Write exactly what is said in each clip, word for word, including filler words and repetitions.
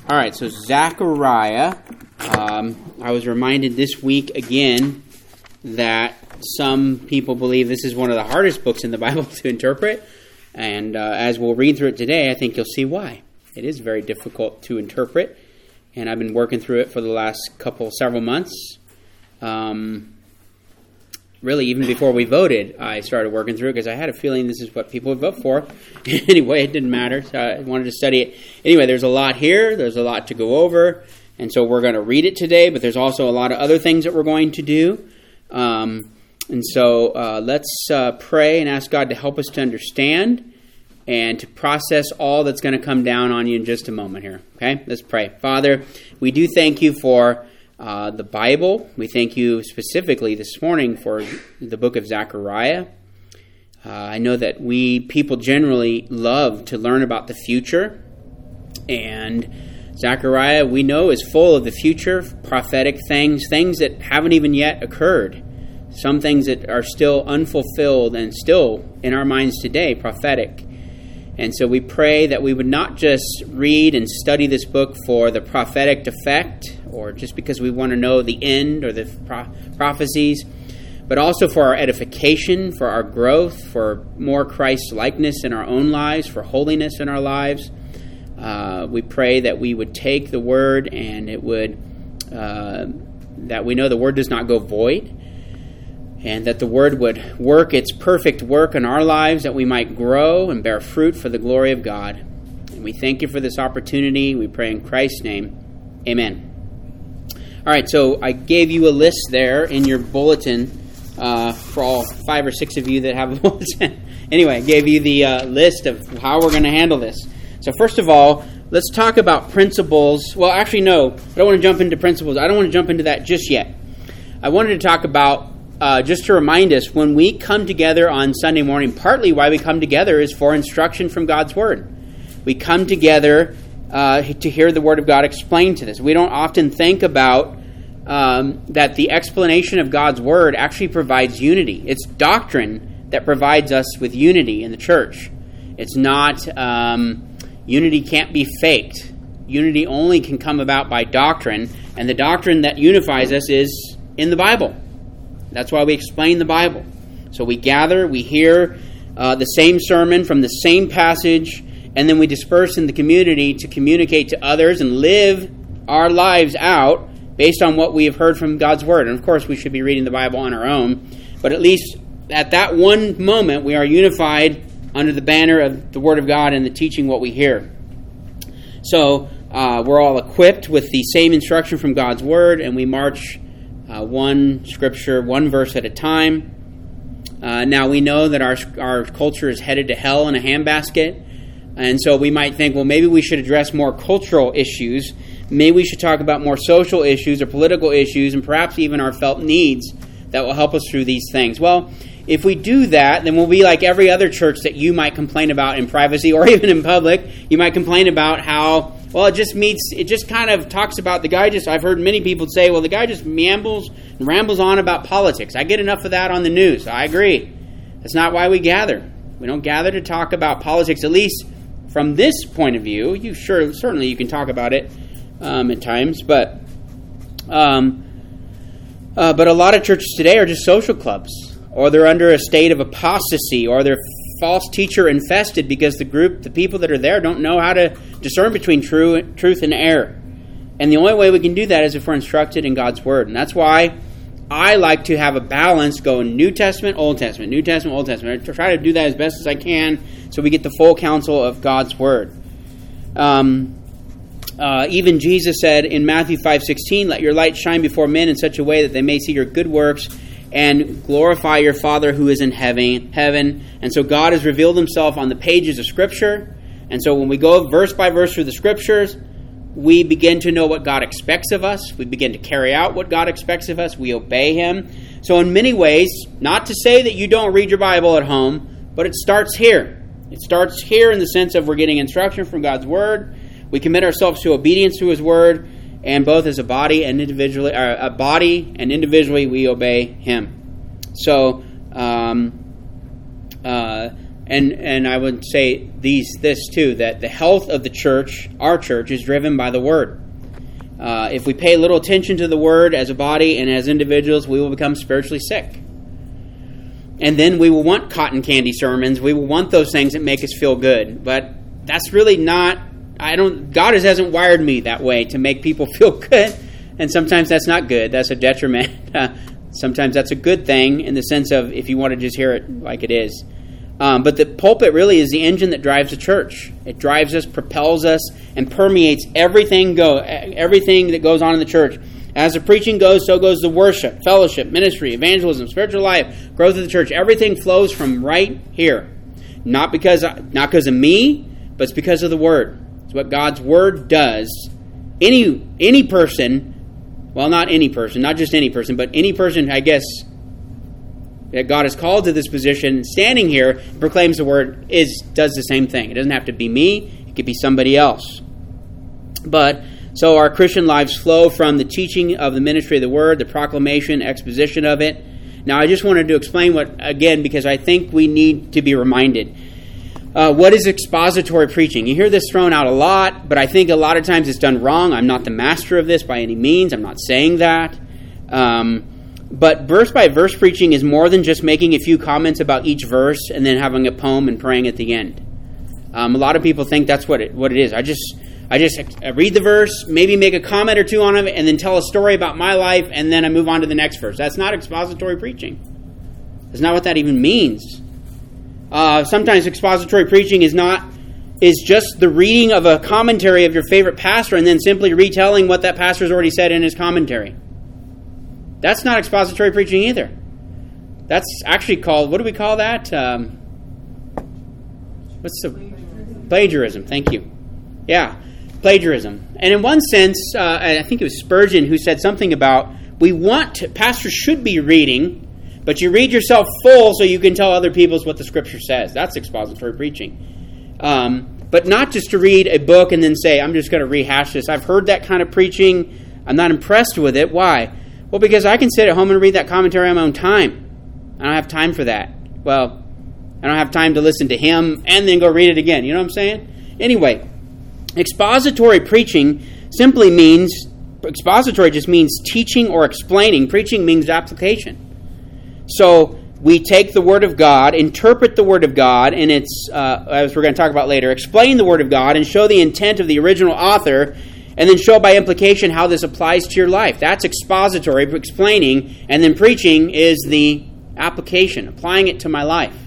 All right, so Zechariah, um, I was reminded this week again that some people believe this is one of the hardest books in the Bible to interpret, and uh, as we'll read through it today, I think you'll see why. It is very difficult to interpret, and I've been working through it for the last couple, several months. Um, really, even before we voted, I started working through it because I had a feeling this is what people would vote for. Anyway, it didn't matter, so I wanted to study it. Anyway, there's a lot here. There's a lot to go over, and so we're going to read it today, but there's also a lot of other things that we're going to do. Um, and so uh, let's uh, pray and ask God to help us to understand and to process all that's going to come down on you in just a moment here. Okay, let's pray. Father, we do thank you for Uh, the Bible. We thank you specifically this morning for the book of Zechariah. Uh, I know that we people generally love to learn about the future, and Zechariah, we know, is full of the future, prophetic things, things that haven't even yet occurred, some things that are still unfulfilled and still in our minds today, prophetic. And so we pray that we would not just read and study this book for the prophetic effect or just because we want to know the end or the pro- prophecies, but also for our edification, for our growth, for more Christ-likeness in our own lives, for holiness in our lives. Uh, we pray that we would take the word and it would, uh, that we know the word does not go void, and that the word would work its perfect work in our lives, that we might grow and bear fruit for the glory of God. And we thank you for this opportunity. We pray in Christ's name. Amen. All right, so I gave you a list there in your bulletin uh, for all five or six of you that have a bulletin. Anyway, I gave you the uh, list of how we're going to handle this. So first of all, let's talk about principles. Well, actually, no, I don't want to jump into principles. I don't want to jump into that just yet. I wanted to talk about Uh, just to remind us, when we come together on Sunday morning, partly why we come together is for instruction from God's Word. We come together uh, to hear the Word of God explained to us. We don't often think about um, that the explanation of God's Word actually provides unity. It's doctrine that provides us with unity in the church. It's not, um, unity can't be faked. Unity only can come about by doctrine, and the doctrine that unifies us is in the Bible. That's why we explain the Bible. So we gather, we hear uh, the same sermon from the same passage, and then we disperse in the community to communicate to others and live our lives out based on what we have heard from God's Word. And of course, we should be reading the Bible on our own, but at least at that one moment, we are unified under the banner of the Word of God and the teaching what we hear. So uh, we're all equipped with the same instruction from God's Word, and we march Uh, one scripture, one verse at a time. Uh, now we know that our our culture is headed to hell in a handbasket, and so we might think, well, maybe we should address more cultural issues. Maybe we should talk about more social issues or political issues, and perhaps even our felt needs that will help us through these things. Well, if we do that, then we'll be like every other church that you might complain about in privacy or even in public. You might complain about how, well, it just meets, it just kind of talks about the guy just, I've heard many people say, well, the guy just meanders and rambles on about politics. I get enough of that on the news. I agree. That's not why we gather. We don't gather to talk about politics, at least from this point of view. You sure, certainly you can talk about it um, at times, but um, uh, but a lot of churches today are just social clubs, or they're under a state of apostasy, or they're false teacher infested because the group, the people that are there don't know how to discern between true, truth and error. And the only way we can do that is if we're instructed in God's Word. And that's why I like to have a balance going New Testament, Old Testament, New Testament, Old Testament. I try to do that as best as I can so we get the full counsel of God's Word. Um, uh, even Jesus said in Matthew five sixteen, "Let your light shine before men in such a way that they may see your good works and glorify your Father who is in heaven." Heaven. And so God has revealed himself on the pages of Scripture. And so when we go verse by verse through the Scriptures, we begin to know what God expects of us. We begin to carry out what God expects of us. We obey him. So in many ways, not to say that you don't read your Bible at home, but it starts here. It starts here in the sense of we're getting instruction from God's Word. We commit ourselves to obedience to his Word, and both as a body and individually, or a body and individually, we obey him. So, um, uh, And and I would say these this too, that the health of the church, our church, is driven by the Word. Uh, if we pay little attention to the Word as a body and as individuals, we will become spiritually sick. And then we will want cotton candy sermons. We will want those things that make us feel good. But that's really not, I don't, God hasn't wired me that way to make people feel good. And sometimes that's not good. That's a detriment. Uh, sometimes that's a good thing in the sense of if you want to just hear it like it is. Um, but the pulpit really is the engine that drives the church. It drives us, propels us, and permeates everything go everything that goes on in the church. As the preaching goes, so goes the worship, fellowship, ministry, evangelism, spiritual life, growth of the church. Everything flows from right here. Not because not because of me, but it's because of the Word. It's what God's Word does. Any any person, well, not any person, not just any person, but any person, I guess, that God has called to this position, standing here, proclaims the Word, is does the same thing. It doesn't have to be me. It could be somebody else. But so our Christian lives flow from the teaching of the ministry of the Word, the proclamation, exposition of it. Now, I just wanted to explain what, again, because I think we need to be reminded. Uh, what is expository preaching? You hear this thrown out a lot, but I think a lot of times it's done wrong. I'm not the master of this by any means. I'm not saying that. Um, but verse-by-verse preaching is more than just making a few comments about each verse and then having a poem and praying at the end. Um, a lot of people think that's what it, what it is. I just... I just read the verse, maybe make a comment or two on it, and then tell a story about my life, and then I move on to the next verse. That's not expository preaching. That's not what that even means. Uh, sometimes expository preaching is not is just the reading of a commentary of your favorite pastor and then simply retelling what that pastor's already said in his commentary. That's not expository preaching either. That's actually called, what do we call that? Um, what's the... Plagiarism. Thank you. Yeah. Plagiarism. And in one sense, uh, I think it was Spurgeon who said something about, we want to, pastors should be reading, but you read yourself full so you can tell other people what the Scripture says. That's expository preaching. Um, but not just to read a book and then say, I'm just going to rehash this. I've heard that kind of preaching. I'm not impressed with it. Why? Well, because I can sit at home and read that commentary on my own time. I don't have time for that. Well, I don't have time to listen to him and then go read it again. You know what I'm saying? Anyway, expository preaching simply means, expository just means teaching or explaining. Preaching means application. So we take the Word of God, interpret the Word of God, and it's, uh, as we're going to talk about later, explain the Word of God and show the intent of the original author, and then show by implication how this applies to your life. That's expository, explaining, and then preaching is the application, applying it to my life.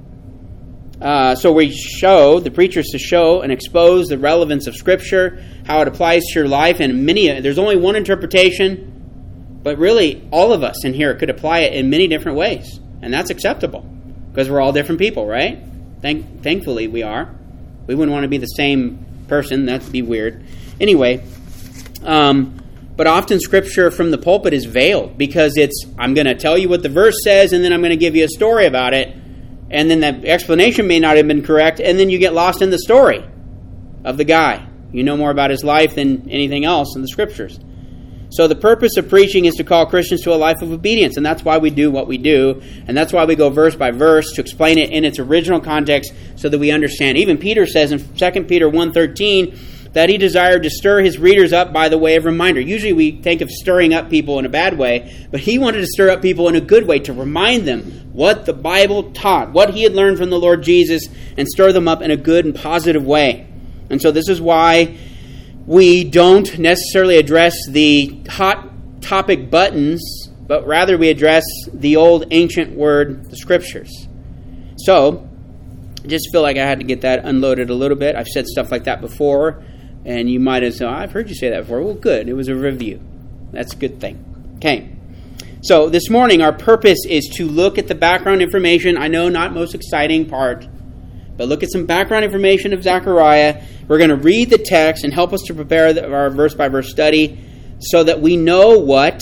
Uh, so we show, the preachers to show and expose the relevance of Scripture, how it applies to your life, and many, there's only one interpretation, but really all of us in here could apply it in many different ways, and that's acceptable, because we're all different people, right? Thank, thankfully we are. We wouldn't want to be the same person, that'd be weird. Anyway, um, but often Scripture from the pulpit is veiled, because it's, I'm going to tell you what the verse says, and then I'm going to give you a story about it, and then the explanation may not have been correct, and then you get lost in the story of the guy. You know more about his life than anything else in the Scriptures. So the purpose of preaching is to call Christians to a life of obedience, and that's why we do what we do, and that's why we go verse by verse to explain it in its original context so that we understand. Even Peter says in Second Peter one thirteen that he desired to stir his readers up by the way of reminder. Usually we think of stirring up people in a bad way, but he wanted to stir up people in a good way, to remind them what the Bible taught, what he had learned from the Lord Jesus, and stir them up in a good and positive way. And so this is why we don't necessarily address the hot topic buttons, but rather we address the old ancient word, the Scriptures. So, I just feel like I had to get that unloaded a little bit. I've said stuff like that before, and you might have said, oh, I've heard you say that before. Well, good. It was a review. That's a good thing. Okay. So this morning, our purpose is to look at the background information. I know not most exciting part, but look at some background information of Zechariah. We're going to read the text and help us to prepare the, our verse-by-verse study so that we know what,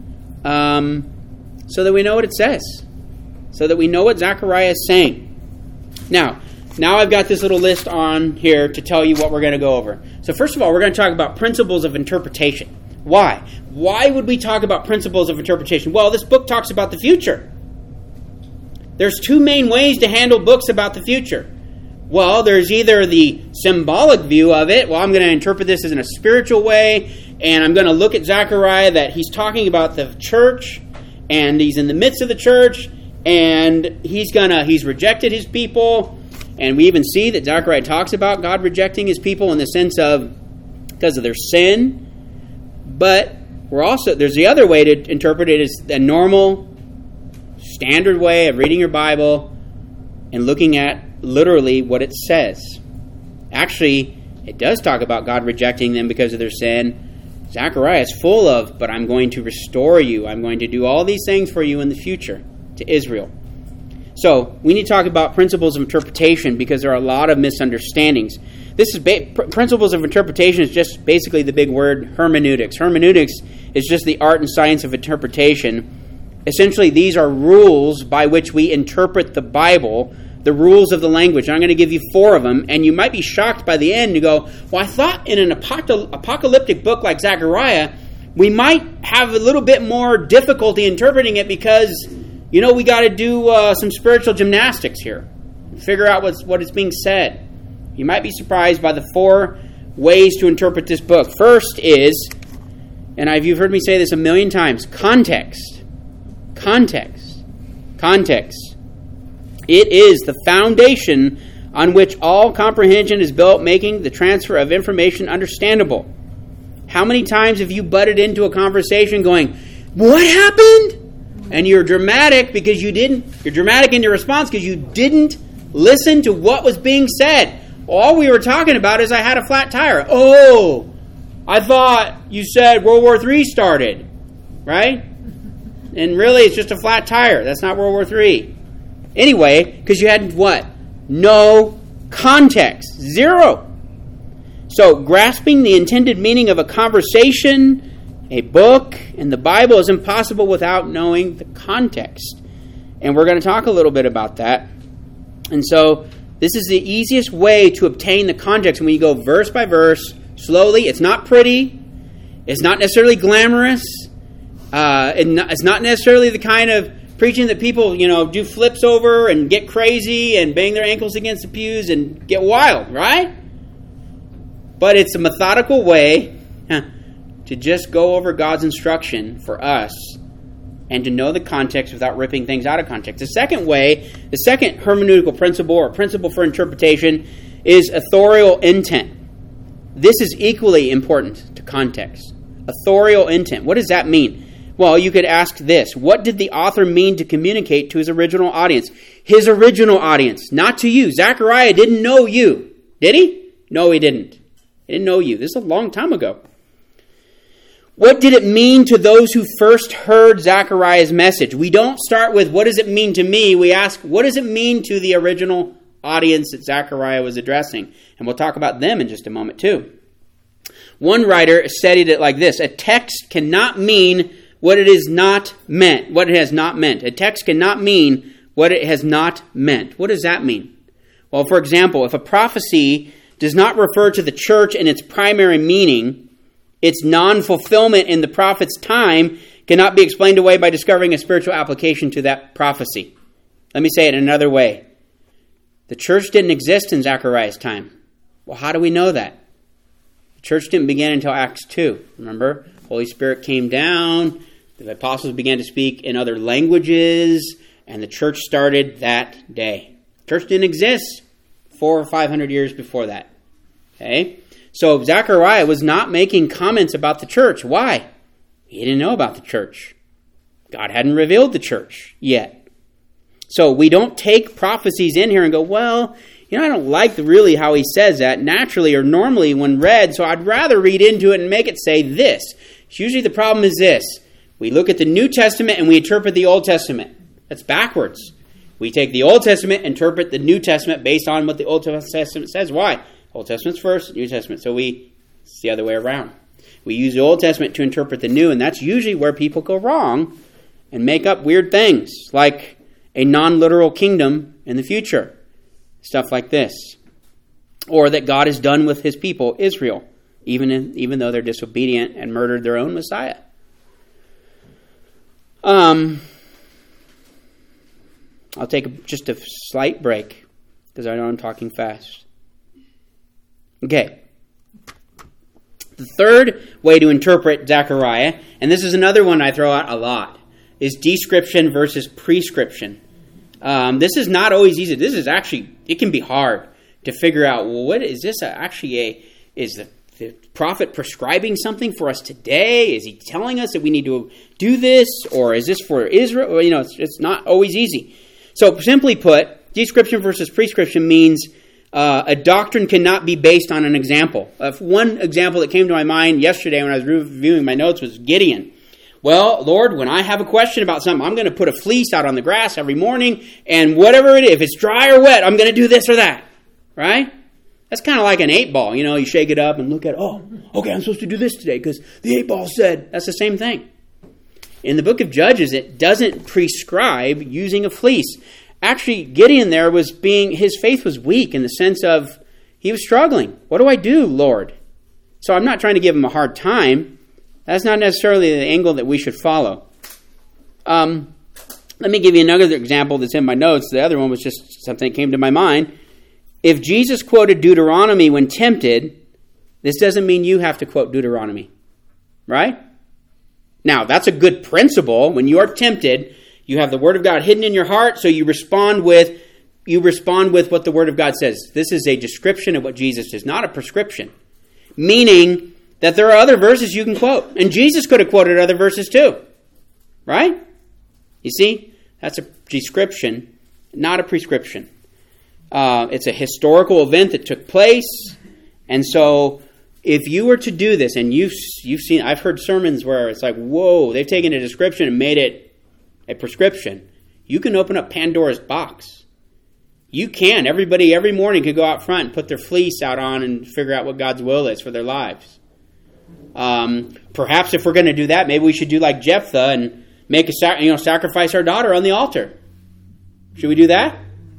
um, so that we know what it says, so that we know what Zechariah is saying. Now, now I've got this little list on here to tell you what we're going to go over. So first of all, we're going to talk about principles of interpretation. Why? Why would we talk about principles of interpretation? Well, this book talks about the future. there's two main ways to handle books about the future. Well, there's either the symbolic view of it. Well, I'm going to interpret this as in a spiritual way, and I'm going to look at Zechariah that he's talking about the church, and he's in the midst of the church, and he's gonna he's rejected his people, and we even see that Zechariah talks about God rejecting his people in the sense of because of their sin. But we're also there's the other way to interpret it is a normal, standard way of reading your Bible and looking at literally what it says. Actually, it does talk about God rejecting them because of their sin. Zechariah is full of, but I'm going to restore you. I'm going to do all these things for you in the future to Israel. So we need to talk about principles of interpretation because there are a lot of misunderstandings. This is ba- pr- principles of interpretation is just basically the big word hermeneutics. Hermeneutics is just the art and science of interpretation. Essentially, these are rules by which we interpret the Bible, the rules of the language. And I'm going to give you four of them, and you might be shocked by the end. You go, well, I thought in an apocal- apocalyptic book like Zechariah, we might have a little bit more difficulty interpreting it because, you know, we got to do uh, some spiritual gymnastics here. Figure out what's, what is being said. You might be surprised by the four ways to interpret this book. First is, and I've, you've heard me say this a million times, context. Context. Context. It is the foundation on which all comprehension is built, making the transfer of information understandable. How many times have you butted into a conversation going, what happened? And you're dramatic because you didn't, you're dramatic in your response because you didn't listen to what was being said. All we were talking about is I had a flat tire. Oh, I thought you said World War Three started, right? And really it's just a flat tire. That's not World War Three. Anyway, because you had what? No context. Zero. So grasping the intended meaning of a conversation, a book, and the Bible is impossible without knowing the context. And we're going to talk a little bit about that. And so this is the easiest way to obtain the context. When you go verse by verse, slowly, it's not pretty. It's not necessarily glamorous. Uh, it's not necessarily the kind of preaching that people, you know, do flips over and get crazy and bang their ankles against the pews and get wild, right? But it's a methodical way huh, to just go over God's instruction for us and to know the context without ripping things out of context. The second way, the second hermeneutical principle or principle for interpretation is authorial intent. This is equally important to context. Authorial intent. What does that mean? Well, you could ask this. What did the author mean to communicate to his original audience? His original audience, not to you. Zechariah didn't know you. Did he? No, he didn't. He didn't know you. This is a long time ago. What did it mean to those who first heard Zechariah's message? We don't start with, what does it mean to me? We ask, what does it mean to the original audience that Zechariah was addressing? And we'll talk about them in just a moment, too. One writer studied it like this. A text cannot mean what it is not meant, what it has not meant. A text cannot mean what it has not meant. What does that mean? Well, for example, if a prophecy does not refer to the church in its primary meaning, its non-fulfillment in the prophet's time cannot be explained away by discovering a spiritual application to that prophecy. Let me say it another way. The church didn't exist in Zechariah's time. Well, how do we know that? The church didn't begin until Acts two. Remember? Holy Spirit came down. The apostles began to speak in other languages, and the church started that day. The church didn't exist four or five hundred years before that. Okay? So Zechariah was not making comments about the church. Why? He didn't know about the church. God hadn't revealed the church yet. So we don't take prophecies in here and go, well, you know, I don't like the, really how he says that naturally or normally when read, so I'd rather read into it and make it say this. Usually the problem is this. We look at the New Testament and we interpret the Old Testament. That's backwards. We take the Old Testament, interpret the New Testament based on what the Old Testament says. Why? Old Testament's first, New Testament. So we, it's the other way around. We use the Old Testament to interpret the New, and that's usually where people go wrong and make up weird things, like a non-literal kingdom in the future. Stuff like this. Or that God is done with his people, Israel, even, in, even though they're disobedient and murdered their own Messiah. Um... I'll take a, just a slight break because I know I'm talking fast. Okay. The third way to interpret Zechariah, and this is another one I throw out a lot, is description versus prescription. Um, this is not always easy. This is actually, it can be hard to figure out, well, what is this actually a, is the, the prophet prescribing something for us today? Is he telling us that we need to do this? Or is this for Israel? Well, you know, it's, it's not always easy. So simply put, description versus prescription means uh, a doctrine cannot be based on an example. Uh, one example that came to my mind yesterday when I was reviewing my notes was Gideon. Well, Lord, when I have a question about something, I'm going to put a fleece out on the grass every morning, and whatever it is, if it's dry or wet, I'm going to do this or that. Right? That's kind of like an eight ball. You know, you shake it up and look at, oh, okay, I'm supposed to do this today because the eight ball said. That's the same thing. In the book of Judges, it doesn't prescribe using a fleece. Actually, Gideon there was being, his faith was weak in the sense of he was struggling. What do I do, Lord? So I'm not trying to give him a hard time. That's not necessarily the angle that we should follow. Um, let me give you another example that's in my notes. The other one was just something that came to my mind. If Jesus quoted Deuteronomy when tempted, this doesn't mean you have to quote Deuteronomy. Right? Now, that's a good principle. When you are tempted, you have the Word of God hidden in your heart, so you respond with you respond with what the Word of God says. This is a description of what Jesus is, not a prescription. Meaning that there are other verses you can quote. And Jesus could have quoted other verses too. Right? You see? That's a description, not a prescription. Uh, it's a historical event that took place. And so if you were to do this, and you've, you've seen, I've heard sermons where it's like, whoa, they've taken a description and made it a prescription. You can open up Pandora's box. You can. Everybody every morning could go out front and put their fleece out on and figure out what God's will is for their lives. Um, perhaps if we're going to do that, maybe we should do like Jephthah and make a sac- you know sacrifice our daughter on the altar. Should we do that?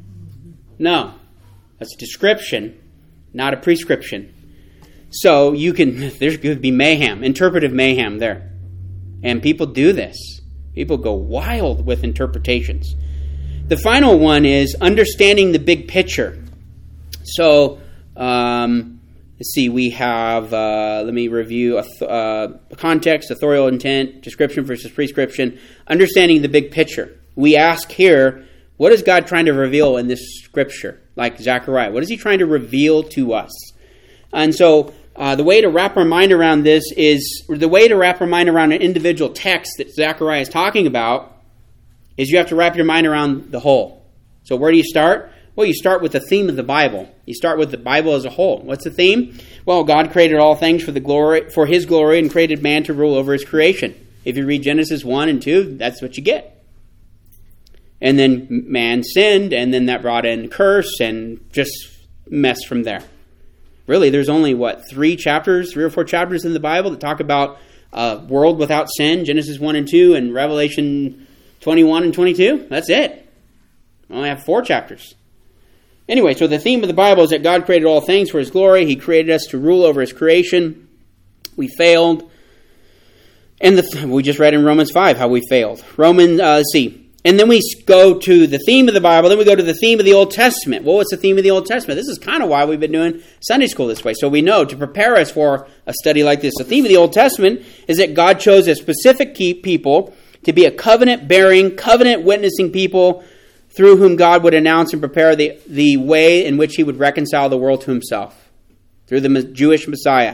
No, that's a description, not a prescription. So you can there could be mayhem, interpretive mayhem there, and people do this. People go wild with interpretations. The final one is understanding the big picture. So. Um, Let's see, we have, uh, let me review a th- uh, context, authorial intent, description versus prescription, understanding the big picture. We ask here, what is God trying to reveal in this scripture, like Zechariah? What is he trying to reveal to us? And so uh, the way to wrap our mind around this is, the way to wrap our mind around an individual text that Zechariah is talking about is you have to wrap your mind around the whole. So where do you start? Well, you start with the theme of the Bible. You start with the Bible as a whole. What's the theme? Well, God created all things for the glory, for His glory, and created man to rule over His creation. If you read Genesis one and two, that's what you get. And then man sinned, and then that brought in curse, and just mess from there. Really, there's only, what, three chapters, three or four chapters in the Bible that talk about a world without sin, Genesis one and two, and Revelation twenty-one and twenty-two. That's it. I only have four chapters. Anyway, so the theme of the Bible is that God created all things for His glory. He created us to rule over His creation. We failed. And the, we just read in Romans five how we failed. Romans, uh, let's see. And then we go to the theme of the Bible. Then we go to the theme of the Old Testament. Well, what's the theme of the Old Testament? This is kind of why we've been doing Sunday school this way. So we know to prepare us for a study like this. The theme of the Old Testament is that God chose a specific people to be a covenant-bearing, covenant-witnessing people through whom God would announce and prepare the, the way in which He would reconcile the world to Himself, through the Jewish Messiah,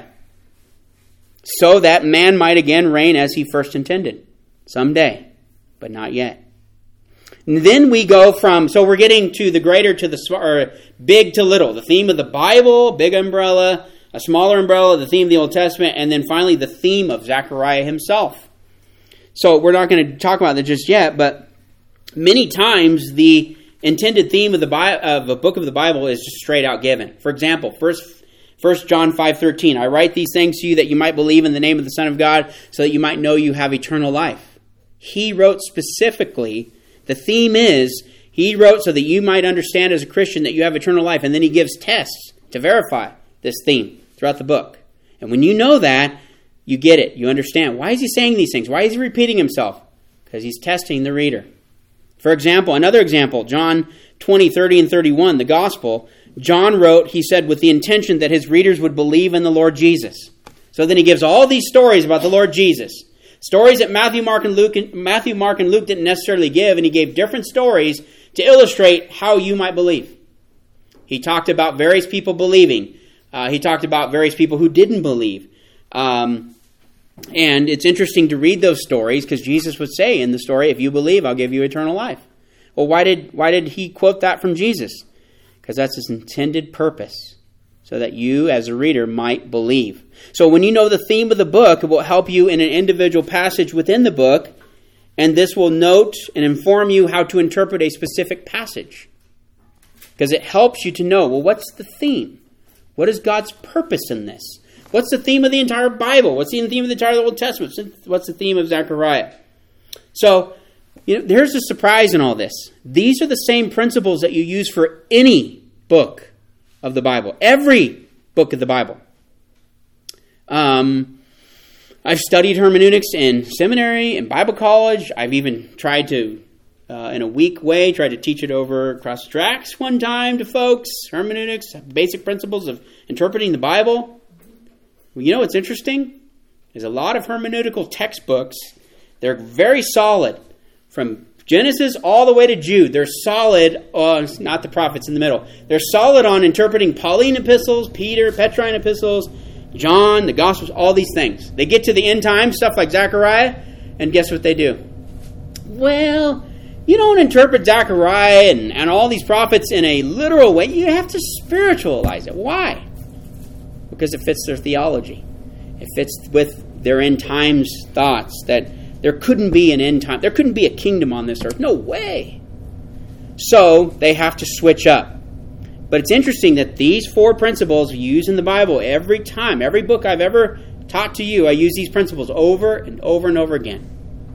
so that man might again reign as He first intended, someday, but not yet. And then we go from, so we're getting to the greater to the, or big to little, the theme of the Bible, big umbrella, a smaller umbrella, the theme of the Old Testament, and then finally the theme of Zechariah himself. So we're not going to talk about that just yet, but many times the intended theme of the Bi- of a book of the Bible is just straight out given. For example, first, First John five thirteen, I write these things to you that you might believe in the name of the Son of God, so that you might know you have eternal life. He wrote specifically, the theme is, he wrote so that you might understand as a Christian that you have eternal life, and then he gives tests to verify this theme throughout the book. And when you know that, you get it, you understand. Why is he saying these things? Why is he repeating himself? Because he's testing the reader. For example, another example, John twenty, thirty, and thirty-one, the Gospel. John wrote, he said, with the intention that his readers would believe in the Lord Jesus. So then he gives all these stories about the Lord Jesus. Stories that Matthew, Mark, and Luke, Matthew, Mark, and Luke didn't necessarily give, and he gave different stories to illustrate how you might believe. He talked about various people believing. Uh, he talked about various people who didn't believe. Um, and it's interesting to read those stories because Jesus would say in the story, if you believe, I'll give you eternal life. Well, why did why did he quote that from Jesus? Because that's his intended purpose, so that you as a reader might believe. So when you know the theme of the book, it will help you in an individual passage within the book, and this will note and inform you how to interpret a specific passage. Because it helps you to know, well, what's the theme? What is God's purpose in this? What's the theme of the entire Bible? What's the theme of the entire Old Testament? What's the theme of Zechariah? So, you know, there's a surprise in all this. These are the same principles that you use for any book of the Bible. Every book of the Bible. Um, I've studied hermeneutics in seminary, in Bible college. I've even tried to, uh, in a weak way, tried to teach it over across the tracks one time to folks. Hermeneutics, basic principles of interpreting the Bible. Well, you know what's interesting? There's a lot of hermeneutical textbooks. They're very solid. From Genesis all the way to Jude, they're solid on, not the prophets in the middle, they're solid on interpreting Pauline epistles, Peter, Petrine epistles, John, the Gospels, all these things. They get to the end time, stuff like Zechariah, and guess what they do? Well, you don't interpret Zechariah and, and all these prophets in a literal way. You have to spiritualize it. Why? Because it fits their theology. It fits with their end times thoughts that there couldn't be an end time. There couldn't be a kingdom on this earth. No way. So they have to switch up. But it's interesting that these four principles you use in the Bible every time. Every book I've ever taught to you, I use these principles over and over and over again.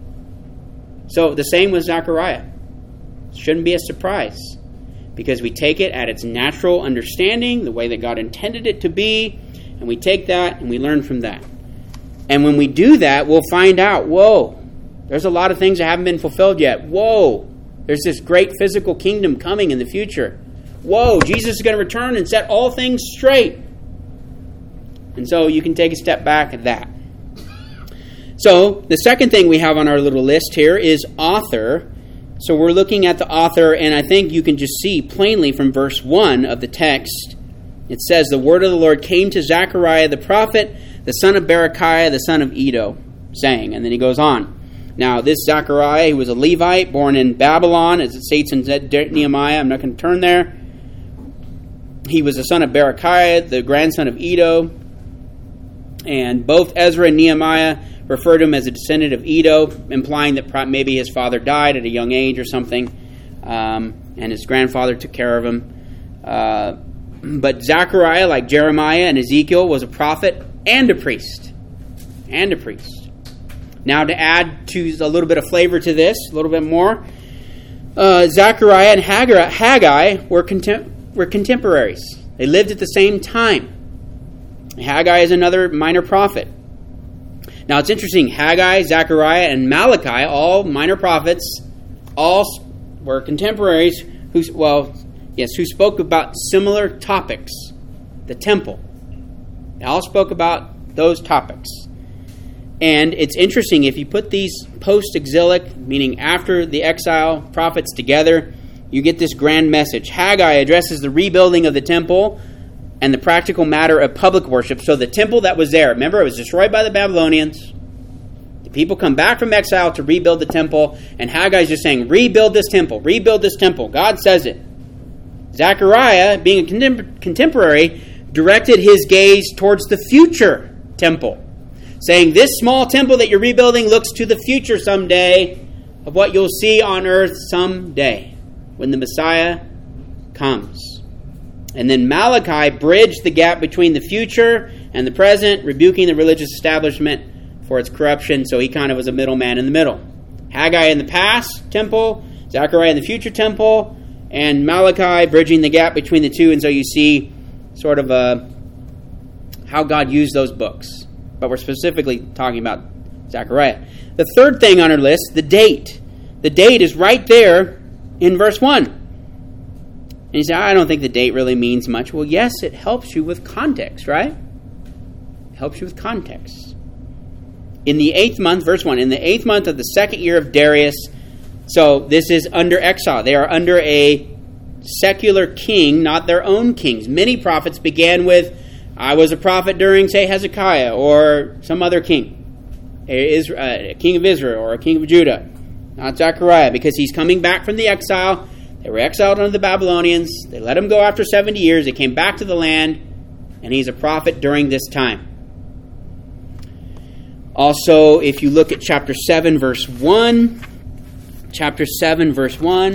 So the same with Zechariah. It shouldn't be a surprise. Because we take it at its natural understanding, the way that God intended it to be, and we take that and we learn from that. And when we do that, we'll find out, whoa, there's a lot of things that haven't been fulfilled yet. Whoa, there's this great physical kingdom coming in the future. Whoa, Jesus is going to return and set all things straight. And so you can take a step back at that. So the second thing we have on our little list here is author. So we're looking at the author, and I think you can just see plainly from verse one of the text. It says, the word of the Lord came to Zechariah the prophet, the son of Berechiah, the son of Iddo, saying, and then he goes on. Now, this Zechariah, he was a Levite, born in Babylon, as it states in Nehemiah. I'm not going to turn there. He was the son of Berechiah, the grandson of Iddo. And both Ezra and Nehemiah refer to him as a descendant of Iddo, implying that maybe his father died at a young age or something, um, and his grandfather took care of him. Uh, but Zechariah, like Jeremiah and Ezekiel, was a prophet and a priest. And a priest. Now, to add to a little bit of flavor to this, a little bit more, uh, Zechariah and Haggai were, contem- were contemporaries. They lived at the same time. Haggai is another minor prophet. Now, it's interesting. Haggai, Zechariah, and Malachi, all minor prophets, all were contemporaries who, well, yes, who spoke about similar topics. The temple. They all spoke about those topics. And it's interesting, if you put these post-exilic, meaning after the exile, prophets together, you get this grand message. Haggai addresses the rebuilding of the temple and the practical matter of public worship. So the temple that was there, remember, it was destroyed by the Babylonians. The people come back from exile to rebuild the temple, and Haggai is just saying, rebuild this temple, rebuild this temple. God says it. Zechariah, being a contem- contemporary, directed his gaze towards the future temple, saying, this small temple that you're rebuilding looks to the future someday of what you'll see on earth someday when the Messiah comes. And then Malachi bridged the gap between the future and the present, rebuking the religious establishment for its corruption. So he kind of was a middleman in the middle. Haggai in the past temple, Zechariah in the future temple, and Malachi bridging the gap between the two. And so you see sort of uh, how God used those books. But we're specifically talking about Zechariah. The third thing on our list, the date. The date is right there in verse one. And you say, I don't think the date really means much. Well, yes, it helps you with context, right? It helps you with context. In the eighth month, verse one, in the eighth month of the second year of Darius, so this is under exile. They are under a secular king, not their own kings. Many prophets began with, I was a prophet during, say, Hezekiah or some other king, a king of Israel or a king of Judah, not Zechariah, because he's coming back from the exile. They were exiled under the Babylonians. They let him go after seventy years. They came back to the land, and he's a prophet during this time. Also, if you look at chapter seven, verse one, chapter seven, verse one,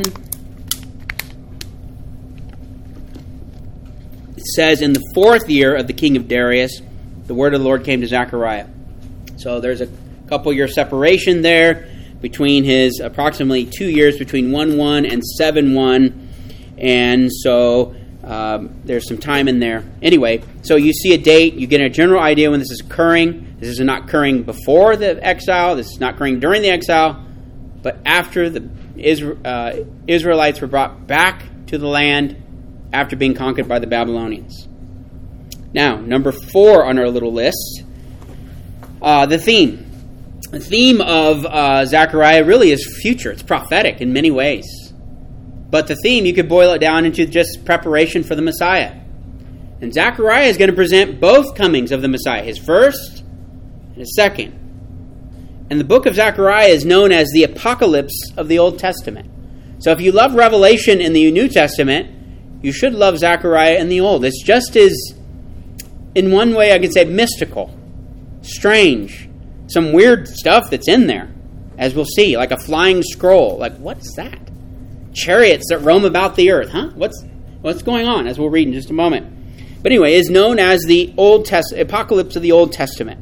it says, in the fourth year of the king of Darius, the word of the Lord came to Zechariah. So there's a couple year separation there between his approximately two years between one one and seven one. And so um, there's some time in there. Anyway, so you see a date. You get a general idea when this is occurring. This is not occurring before the exile. This is not occurring during the exile. But after the Isra- uh, Israelites were brought back to the land after being conquered by the Babylonians. Now, number four on our little list, uh, the theme. The theme of uh, Zechariah really is future. It's prophetic in many ways. But the theme, you could boil it down into just preparation for the Messiah. And Zechariah is going to present both comings of the Messiah, his first and his second. And the book of Zechariah is known as the apocalypse of the Old Testament. So if you love Revelation in the New Testament, you should love Zechariah in the Old. It's just as, in one way I could say, mystical, strange, some weird stuff that's in there, as we'll see, like a flying scroll. Like, what's that? Chariots that roam about the earth. Huh? What's what's going on? As we'll read in just a moment. But anyway, is known as the Old Test Apocalypse of the Old Testament.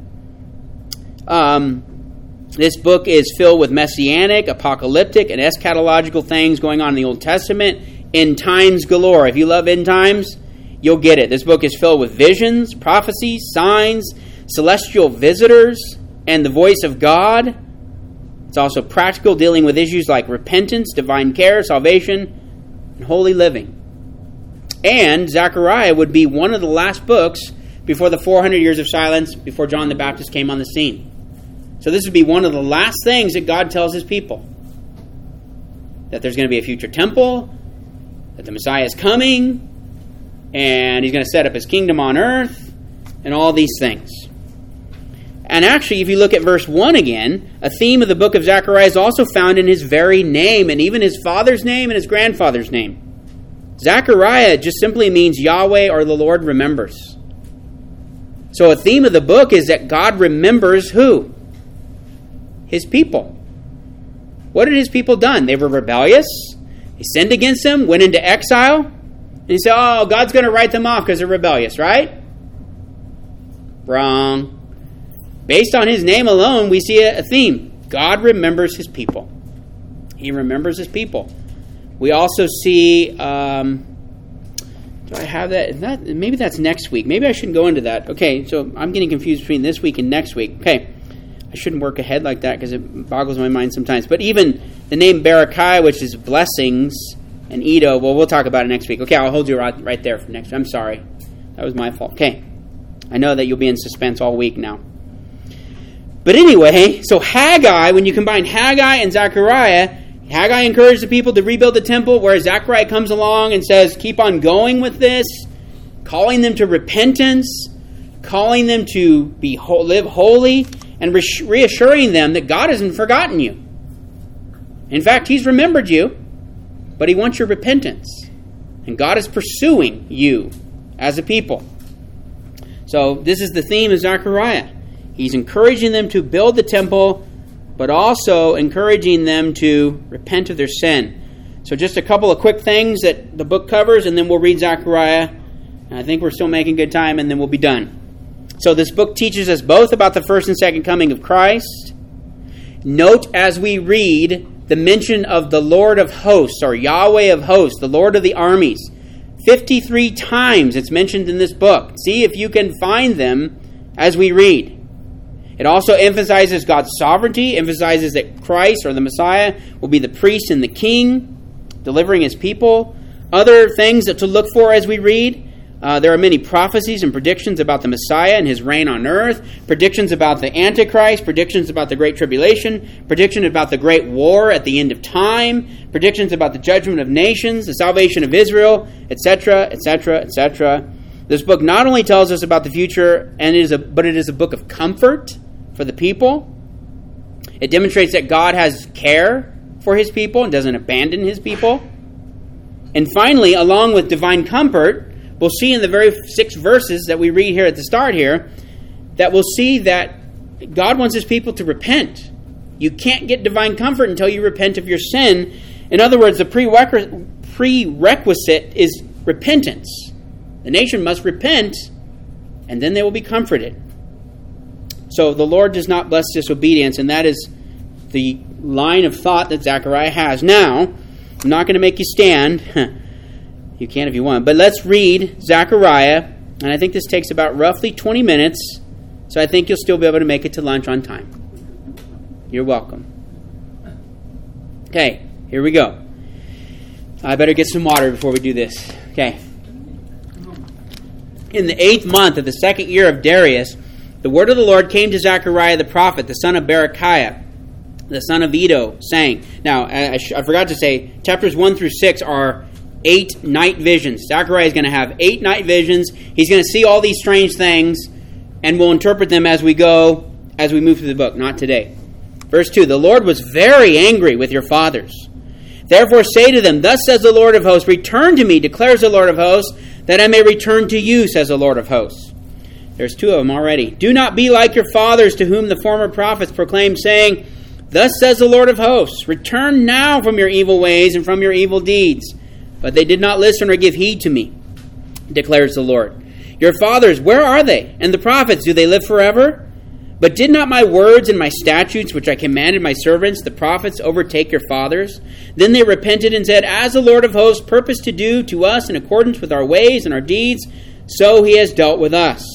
Um, this book is filled with messianic, apocalyptic, and eschatological things going on in the Old Testament. End times galore. If you love end times, you'll get it. This book is filled with visions, prophecies, signs, celestial visitors, and the voice of God. It's also practical, dealing with issues like repentance, divine care, salvation, and holy living. And Zechariah would be one of the last books before the four hundred years of silence, before John the Baptist came on the scene. So this would be one of the last things that God tells his people. That there's going to be a future temple, that the Messiah is coming, and he's going to set up his kingdom on earth, and all these things. And actually, if you look at verse one again, a theme of the book of Zechariah is also found in his very name, and even his father's name and his grandfather's name. Zechariah just simply means Yahweh or the Lord remembers. So a theme of the book is that God remembers who? His people. What had his people done? They were rebellious. They sinned against him, went into exile. And you say, oh, God's going to write them off because they're rebellious, right? Wrong. Based on his name alone, we see a theme. God remembers his people. He remembers his people. We also see, um, do I have that? that? Maybe that's next week. Maybe I shouldn't go into that. Okay, so I'm getting confused between this week and next week. Okay, I shouldn't work ahead like that because it boggles my mind sometimes. But even the name Barakai, which is blessings, and Edo, well, we'll talk about it next week. Okay, I'll hold you right, right there for next week. I'm sorry. That was my fault. Okay, I know that you'll be in suspense all week now. But anyway, so Haggai, when you combine Haggai and Zechariah, Haggai encouraged the people to rebuild the temple, whereas Zechariah comes along and says, keep on going with this, calling them to repentance, calling them to be live holy, and reassuring them that God hasn't forgotten you. In fact, he's remembered you, but he wants your repentance. And God is pursuing you as a people. So this is the theme of Zechariah. He's encouraging them to build the temple, but also encouraging them to repent of their sin. So just a couple of quick things that the book covers, and then we'll read Zechariah. And I think we're still making good time, and then we'll be done. So this book teaches us both about the first and second coming of Christ. Note as we read the mention of the Lord of hosts, or Yahweh of hosts, the Lord of the armies. fifty-three times it's mentioned in this book. See if you can find them as we read. It also emphasizes God's sovereignty, emphasizes that Christ, or the Messiah, will be the priest and the king, delivering his people. Other things that to look for as we read. Uh, there are many prophecies and predictions about the Messiah and his reign on earth, predictions about the Antichrist, predictions about the Great Tribulation, predictions about the Great War at the end of time, predictions about the judgment of nations, the salvation of Israel, et cetera, et cetera, et cetera. This book not only tells us about the future, and it is a, but it is a book of comfort for the people. It demonstrates that God has care for his people and doesn't abandon his people. And finally, along with divine comfort, we'll see in the very six verses that we read here at the start here, that we'll see that God wants his people to repent. You can't get divine comfort until you repent of your sin. In other words, the prerequisite is repentance. The nation must repent, and then they will be comforted. So the Lord does not bless disobedience, and that is the line of thought that Zechariah has. Now, I'm not going to make you stand. You can if you want. But let's read Zechariah, and I think this takes about roughly twenty minutes, so I think you'll still be able to make it to lunch on time. You're welcome. Okay, here we go. I better get some water before we do this. Okay. In the eighth month of the second year of Darius, the word of the Lord came to Zechariah the prophet, the son of Berechiah, the son of Iddo, saying. Now, I, I forgot to say, chapters one through six are eight night visions. Zechariah is going to have eight night visions. He's going to see all these strange things, and we'll interpret them as we go, as we move through the book. Not today. Verse two, the Lord was very angry with your fathers. Therefore say to them, thus says the Lord of hosts, return to me, declares the Lord of hosts, that I may return to you, says the Lord of hosts. There's two of them already. Do not be like your fathers, to whom the former prophets proclaimed, saying, thus says the Lord of hosts, return now from your evil ways and from your evil deeds. But they did not listen or give heed to me, declares the Lord. Your fathers, where are they? And the prophets, do they live forever? But did not my words and my statutes, which I commanded my servants, the prophets, overtake your fathers? Then they repented and said, as the Lord of hosts purposed to do to us in accordance with our ways and our deeds, so he has dealt with us.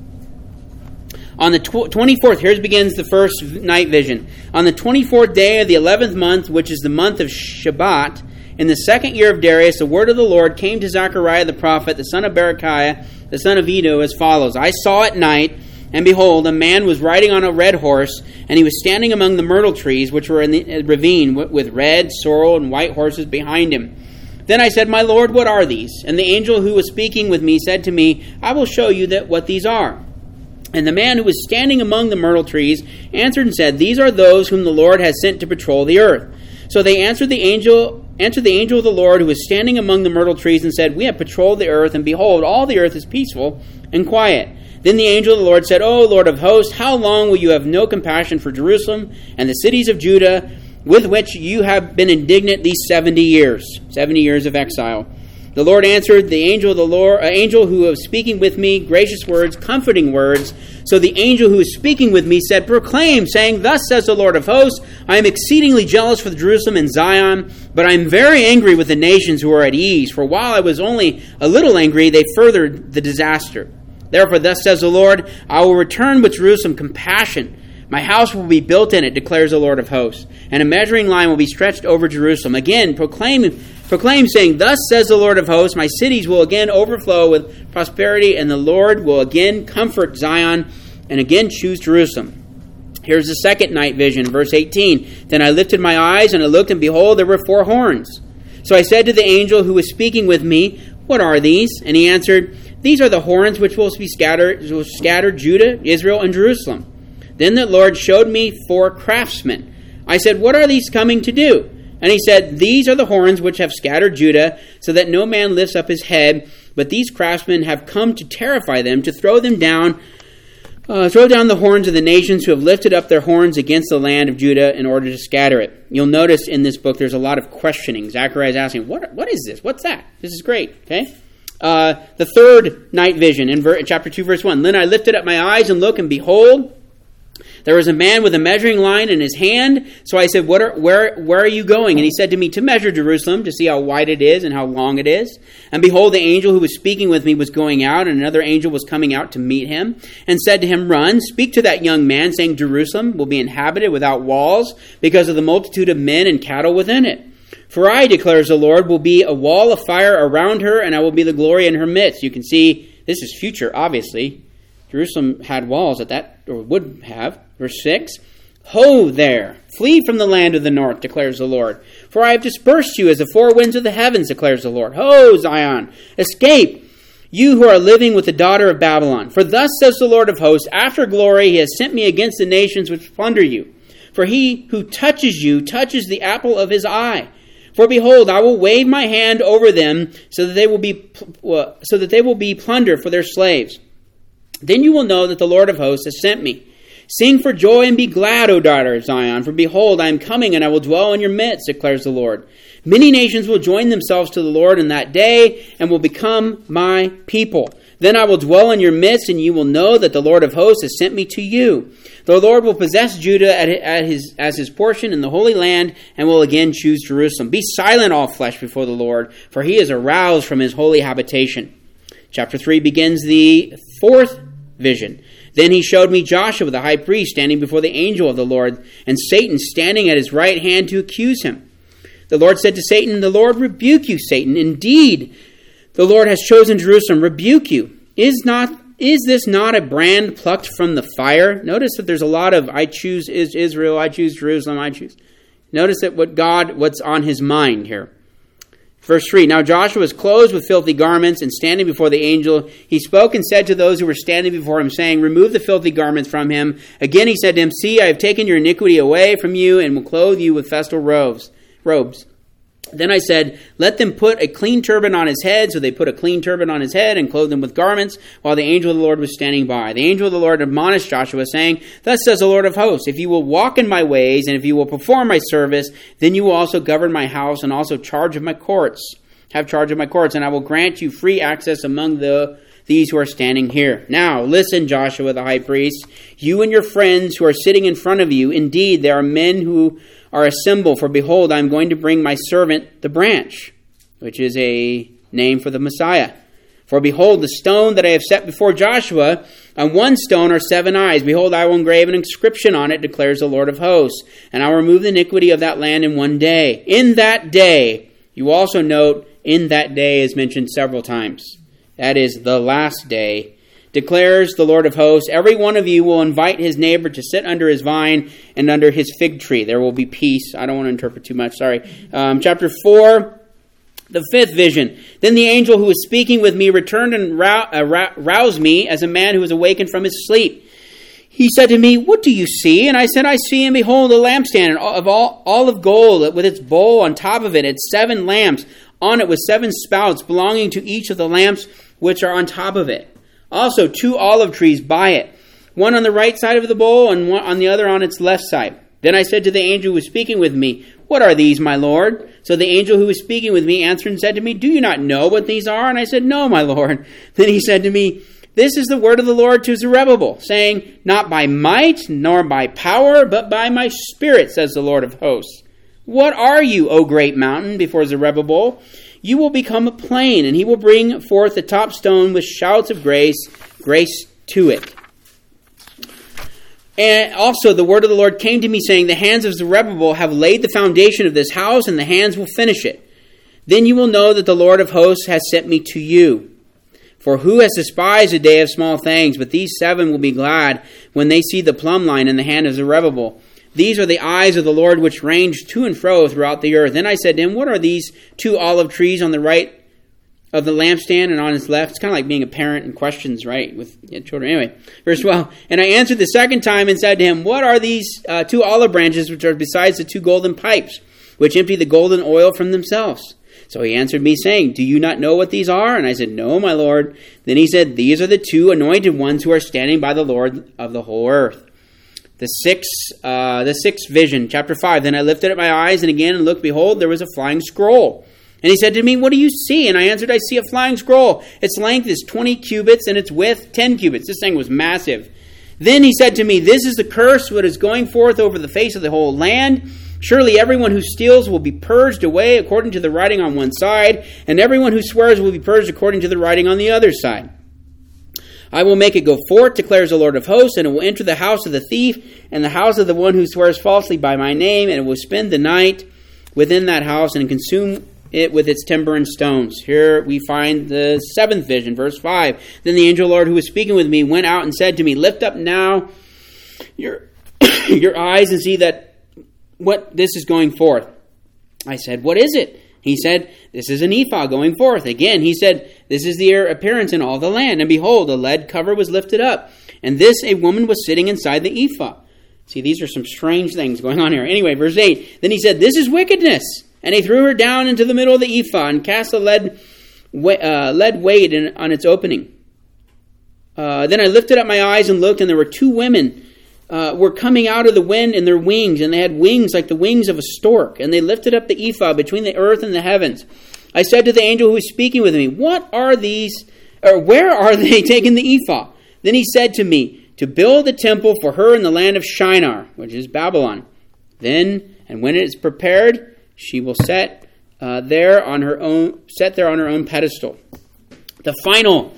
On the tw- twenty-fourth, here begins the first night vision. On the twenty-fourth day of the eleventh month, which is the month of Shebat, in the second year of Darius, the word of the Lord came to Zechariah the prophet, the son of Berechiah, the son of Iddo, as follows. I saw at night, and behold, a man was riding on a red horse, and he was standing among the myrtle trees, which were in the ravine, with red, sorrel, and white horses behind him. Then I said, my Lord, what are these? And the angel who was speaking with me said to me, I will show you that what these are. And the man who was standing among the myrtle trees answered and said, these are those whom the Lord has sent to patrol the earth. So they answered the angel answered the angel of the Lord who was standing among the myrtle trees and said, we have patrolled the earth, and behold, all the earth is peaceful and quiet. Then the angel of the Lord said, O Lord of hosts, how long will you have no compassion for Jerusalem and the cities of Judah, with which you have been indignant these seventy years, seventy years of exile? The Lord answered the angel of the Lord, uh, angel who was speaking with me, gracious words, comforting words. So the angel who was speaking with me said, proclaim, saying, thus says the Lord of hosts, I am exceedingly jealous for Jerusalem and Zion, but I am very angry with the nations who are at ease. For while I was only a little angry, they furthered the disaster. Therefore, thus says the Lord, I will return with Jerusalem compassion. My house will be built in it, declares the Lord of hosts, and a measuring line will be stretched over Jerusalem. Again, proclaim, proclaim, saying, thus says the Lord of hosts, my cities will again overflow with prosperity, and the Lord will again comfort Zion, and again choose Jerusalem. Here's the second night vision, verse eighteen. Then I lifted my eyes, and I looked, and behold, there were four horns. So I said to the angel who was speaking with me, what are these? And he answered, these are the horns which will be scattered, will scatter Judah, Israel, and Jerusalem. Then the Lord showed me four craftsmen. I said, what are these coming to do? And he said, these are the horns which have scattered Judah, so that no man lifts up his head. But these craftsmen have come to terrify them, to throw them down, uh, throw down the horns of the nations who have lifted up their horns against the land of Judah in order to scatter it. You'll notice in this book there's a lot of questioning. Zechariah is asking, what, what is this? What's that? This is great. Okay. Uh, the third night vision in, ver- in chapter two, verse one. Then I lifted up my eyes and looked, and behold, There was a man with a measuring line in his hand. So I said, what are, where, where are you going? And he said to me, to measure Jerusalem, to see how wide it is and how long it is. And behold, the angel who was speaking with me was going out, and another angel was coming out to meet him, and said to him, run, speak to that young man, saying, Jerusalem will be inhabited without walls, because of the multitude of men and cattle within it. For I, declares the Lord, will be a wall of fire around her, and I will be the glory in her midst. You can see, this is future, obviously. Jerusalem had walls at that, or would have. Verse six, ho there, flee from the land of the north, declares the Lord. For I have dispersed you as the four winds of the heavens, declares the Lord. Ho, Zion, escape, you who are living with the daughter of Babylon. For thus says the Lord of hosts, after glory he has sent me against the nations which plunder you. For he who touches you touches the apple of his eye. For behold, I will wave my hand over them, so that they will be uh, so that they will be plunder for their slaves. Then you will know that the Lord of hosts has sent me. Sing for joy and be glad, O daughter of Zion, for behold, I am coming, and I will dwell in your midst, declares the Lord. Many nations will join themselves to the Lord in that day, and will become my people. Then I will dwell in your midst, and you will know that the Lord of hosts has sent me to you. The Lord will possess Judah at his, as his portion in the Holy Land, and will again choose Jerusalem. Be silent, all flesh, before the Lord, for he is aroused from his holy habitation. Chapter three begins the fourth vision. Then he showed me Joshua, the high priest, standing before the angel of the Lord, and Satan standing at his right hand to accuse him. The Lord said to Satan, the Lord rebuke you, Satan. Indeed, the Lord has chosen Jerusalem. Rebuke you. Is not is this not a brand plucked from the fire? Notice that there's a lot of I choose Israel, I choose Jerusalem, I choose. Notice that what God, what's on his mind here. Verse three, now Joshua was clothed with filthy garments, and standing before the angel, he spoke and said to those who were standing before him, saying, remove the filthy garments from him. Again he said to him, see, I have taken your iniquity away from you, and will clothe you with festal robes. robes. Then I said, let them put a clean turban on his head. So they put a clean turban on his head and clothed him with garments, while the angel of the Lord was standing by. The angel of the Lord admonished Joshua, saying, thus says the Lord of hosts, if you will walk in my ways, and if you will perform my service, then you will also govern my house, and also charge of my courts. Have charge of my courts, and I will grant you free access among the these who are standing here. Now, listen, Joshua the high priest, you and your friends who are sitting in front of you, indeed, there are men who are assembled, for behold, I am going to bring my servant the branch, which is a name for the Messiah. For behold, the stone that I have set before Joshua, on one stone are seven eyes. Behold, I will engrave an inscription on it, declares the Lord of hosts, and I will remove the iniquity of that land in one day. In that day, you also note, in that day is mentioned several times. That is the last day. Declares the Lord of hosts, every one of you will invite his neighbor to sit under his vine and under his fig tree. There will be peace. I don't want to interpret too much, sorry. Um, chapter four, the fifth vision. Then the angel who was speaking with me returned and rou- uh, roused me as a man who was awakened from his sleep. He said to me, what do you see? And I said, I see and behold a lampstand of all, all of gold with its bowl on top of it. It's seven lamps on it with seven spouts belonging to each of the lamps which are on top of it. Also, two olive trees by it, one on the right side of the bowl and one on the other on its left side. Then I said to the angel who was speaking with me, what are these, my Lord? So the angel who was speaking with me answered and said to me, do you not know what these are? And I said, no, my Lord. Then he said to me, this is the word of the Lord to Zerubbabel, saying, not by might nor by power, but by my spirit, says the Lord of hosts. What are you, O great mountain, before Zerubbabel? You will become a plain, and he will bring forth the top stone with shouts of grace, grace to it. And also the word of the Lord came to me, saying, the hands of Zerubbabel have laid the foundation of this house, and the hands will finish it. Then you will know that the Lord of hosts has sent me to you. For who has despised a day of small things? But these seven will be glad when they see the plumb line in the hand of Zerubbabel. These are the eyes of the Lord which range to and fro throughout the earth. Then I said to him, what are these two olive trees on the right of the lampstand and on its left? It's kind of like being a parent and questions, right, with children. Anyway, verse twelve. And I answered the second time and said to him, what are these uh, two olive branches which are besides the two golden pipes, which empty the golden oil from themselves? So he answered me, saying, do you not know what these are? And I said, no, my Lord. Then he said, these are the two anointed ones who are standing by the Lord of the whole earth. The sixth, uh, the sixth vision, chapter five. Then I lifted up my eyes and again and looked, behold, there was a flying scroll. And he said to me, what do you see? And I answered, I see a flying scroll. Its length is twenty cubits and its width ten cubits. This thing was massive. Then he said to me, this is the curse that is going forth over the face of the whole land. Surely everyone who steals will be purged away according to the writing on one side, and everyone who swears will be purged according to the writing on the other side. I will make it go forth, declares the Lord of hosts, and it will enter the house of the thief and the house of the one who swears falsely by my name, and it will spend the night within that house and consume it with its timber and stones. Here we find the seventh vision, verse five. Then the angel of the Lord who was speaking with me went out and said to me, lift up now your, your eyes and see that what this is going forth. I said, what is it? He said, this is an ephah going forth. Again, he said, this is the appearance in all the land. And behold, a lead cover was lifted up. And this, a woman was sitting inside the ephah. See, these are some strange things going on here. Anyway, verse eight. Then he said, this is wickedness. And he threw her down into the middle of the ephah and cast a lead, uh, lead weight in, on its opening. Uh, then I lifted up my eyes and looked, and there were two women uh, were coming out of the wind in their wings, and they had wings like the wings of a stork. And they lifted up the ephah between the earth and the heavens. I said to the angel who was speaking with me, what are these, or where are they taking the ephah? Then he said to me, to build a temple for her in the land of Shinar, which is Babylon. Then, and when it is prepared, she will set uh, there on her own, set there on her own pedestal. The final,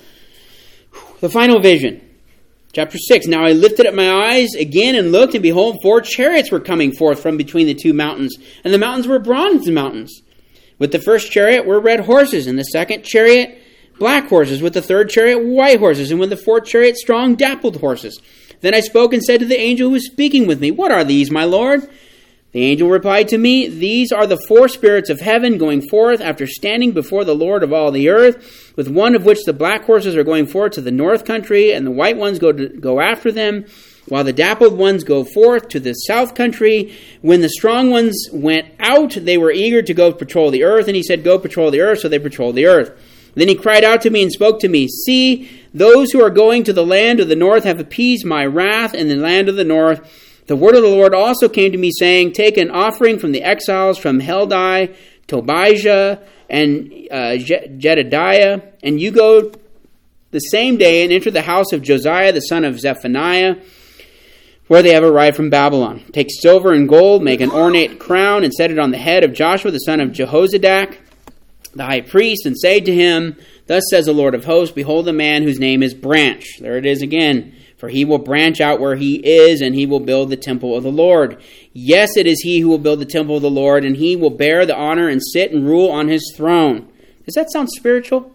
the final vision, chapter six. Now I lifted up my eyes again and looked, and behold, four chariots were coming forth from between the two mountains, and the mountains were bronze mountains. With the first chariot were red horses, and the second chariot black horses. With the third chariot white horses, and with the fourth chariot strong dappled horses. Then I spoke and said to the angel who was speaking with me, what are these, my Lord? The angel replied to me, these are the four spirits of heaven going forth after standing before the Lord of all the earth, with one of which the black horses are going forth to the north country, and the white ones go to, go after them, while the dappled ones go forth to the south country. When the strong ones went out, they were eager to go patrol the earth, and he said, go patrol the earth, so they patrolled the earth. Then he cried out to me and spoke to me, see, those who are going to the land of the north have appeased my wrath in the land of the north. The word of the Lord also came to me, saying, take an offering from the exiles from Heldai, Tobijah, and uh, Jedediah, and you go the same day and enter the house of Josiah, the son of Zephaniah, where they have arrived from Babylon. Take silver and gold, make an ornate crown, and set it on the head of Joshua, the son of Jehozadak, the high priest, and say to him, thus says the Lord of hosts, behold the man whose name is Branch. There it is again. For he will branch out where he is, and he will build the temple of the Lord. Yes, it is he who will build the temple of the Lord, and he will bear the honor and sit and rule on his throne. Does that sound spiritual?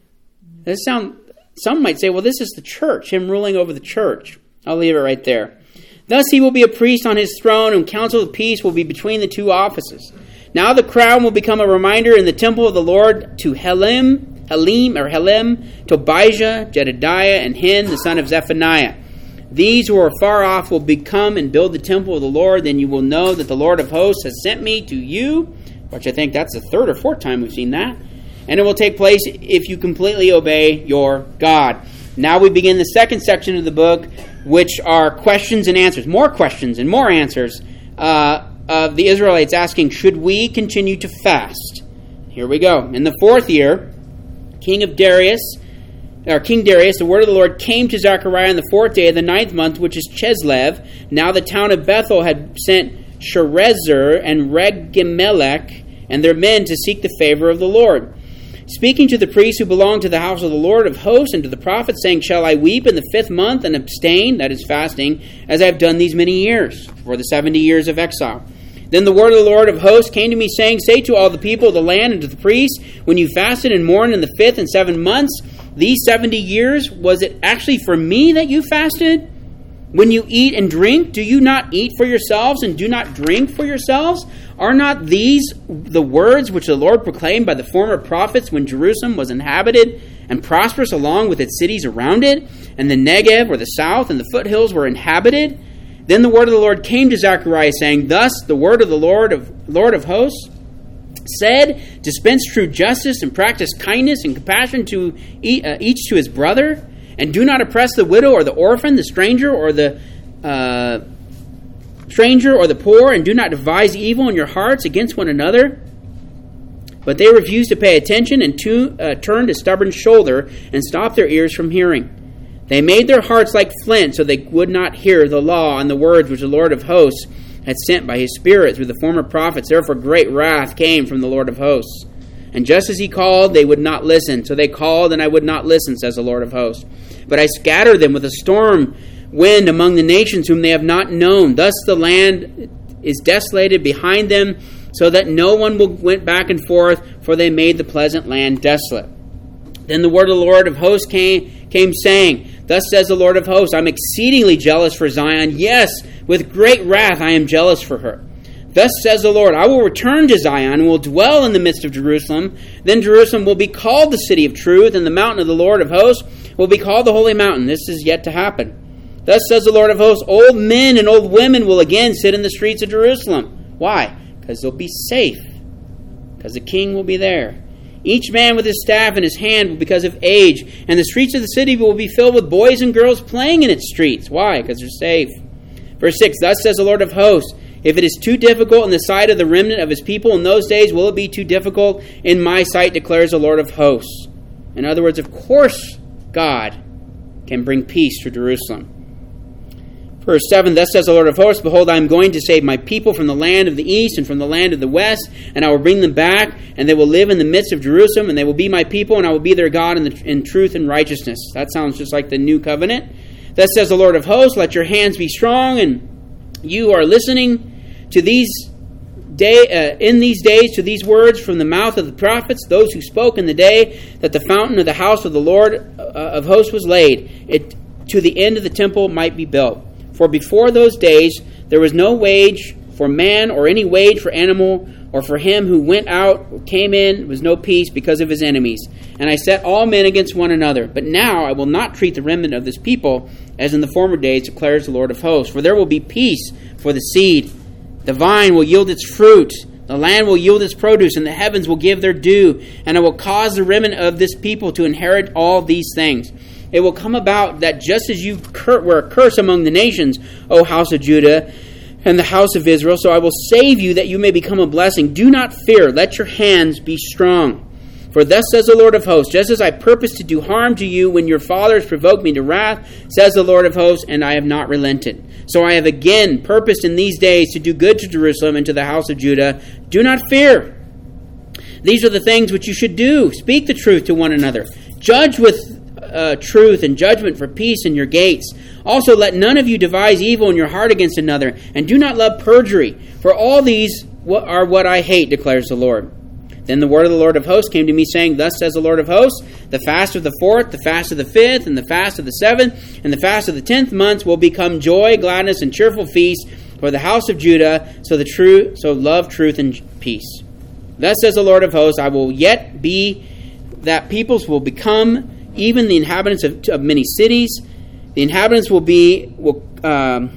Does that sound? Some might say, well, this is the church, him ruling over the church. I'll leave it right there. Thus he will be a priest on his throne, and council of peace will be between the two offices. Now the crown will become a reminder in the temple of the Lord to Helim, Helim or Helem, Tobijah, Jedediah, and Hen, the son of Zephaniah. These who are far off will become and build the temple of the Lord. Then you will know that the Lord of hosts has sent me to you, which I think that's the third or fourth time we've seen that. And it will take place if you completely obey your God. Now we begin the second section of the book, which are questions and answers. More questions and more answers uh, of the Israelites asking, should we continue to fast? Here we go. In the fourth year, King of Darius, or King Darius, the word of the Lord came to Zechariah on the fourth day of the ninth month, which is Chislev. Now the town of Bethel had sent Sherezer and Regemelech and their men to seek the favor of the Lord. Speaking to the priests who belonged to the house of the Lord of hosts and to the prophets, saying, shall I weep in the fifth month and abstain, that is fasting, as I have done these many years, for the seventy years of exile? Then the word of the Lord of hosts came to me, saying, say to all the people of the land and to the priests, when you fasted and mourned in the fifth and seventh months, these seventy years, was it actually for me that you fasted? When you eat and drink, do you not eat for yourselves and do not drink for yourselves? Are not these the words which the Lord proclaimed by the former prophets when Jerusalem was inhabited and prosperous along with its cities around it, and the Negev or the south and the foothills were inhabited? Then the word of the Lord came to Zechariah, saying, thus the word of the Lord of Lord of hosts said, dispense true justice and practice kindness and compassion to each to his brother, and do not oppress the widow or the orphan, the stranger or the uh, stranger or the poor, and do not devise evil in your hearts against one another. But they refused to pay attention and to, uh, turned a stubborn shoulder and stopped their ears from hearing. They made their hearts like flint, so they would not hear the law and the words which the Lord of hosts had sent by his Spirit through the former prophets. Therefore great wrath came from the Lord of hosts. And just as he called, they would not listen. So they called, and I would not listen, says the Lord of hosts. But I scattered them with a storm wind among the nations whom they have not known. Thus the land is desolated behind them, so that no one will went back and forth, for they made the pleasant land desolate. Then the word of the Lord of hosts came, came saying, Thus says the Lord of hosts, I'm exceedingly jealous for Zion. Yes, with great wrath I am jealous for her. Thus says the Lord, I will return to Zion and will dwell in the midst of Jerusalem. Then Jerusalem will be called the city of truth, and the mountain of the Lord of hosts will be called the holy mountain. This is yet to happen. Thus says the Lord of hosts, old men and old women will again sit in the streets of Jerusalem. Why? Because they'll be safe. Because the king will be there. Each man with his staff in his hand because of age. And the streets of the city will be filled with boys and girls playing in its streets. Why? Because they're safe. Verse six, Thus says the Lord of hosts, if it is too difficult in the sight of the remnant of his people in those days, will it be too difficult in my sight, declares the Lord of hosts. In other words, of course God can bring peace to Jerusalem. Verse seven, Thus says the Lord of hosts, Behold, I am going to save my people from the land of the east and from the land of the west, and I will bring them back, and they will live in the midst of Jerusalem, and they will be my people, and I will be their God in, the, in truth and righteousness. That sounds just like the new covenant. Thus says the Lord of hosts, Let your hands be strong, and you are listening to these day uh, in these days to these words from the mouth of the prophets, those who spoke in the day that the fountain of the house of the Lord uh, of hosts was laid, it to the end of the temple might be built. For before those days there was no wage for man or any wage for animal, or for him who went out or came in was no peace because of his enemies. And I set all men against one another. But now I will not treat the remnant of this people as in the former days, declares the Lord of hosts. For there will be peace for the seed. The vine will yield its fruit. The land will yield its produce, and the heavens will give their due. And I will cause the remnant of this people to inherit all these things. It will come about that just as you cur- were a curse among the nations, O house of Judah, and the house of Israel, so I will save you that you may become a blessing. Do not fear. Let your hands be strong. For thus says the Lord of hosts, just as I purposed to do harm to you when your fathers provoked me to wrath, says the Lord of hosts, and I have not relented. So I have again purposed in these days to do good to Jerusalem and to the house of Judah. Do not fear. These are the things which you should do. Speak the truth to one another. Judge with uh, truth and judgment for peace in your gates. Also let none of you devise evil in your heart against another, and do not love perjury. For all these are what I hate, declares the Lord. Then the word of the Lord of hosts came to me, saying, Thus says the Lord of hosts, the fast of the fourth, the fast of the fifth, and the fast of the seventh, and the fast of the tenth months will become joy, gladness, and cheerful feast for the house of Judah, so the true, so love, truth, and peace. Thus says the Lord of hosts, I will yet be that peoples will become even the inhabitants of, of many cities. The inhabitants will be will um,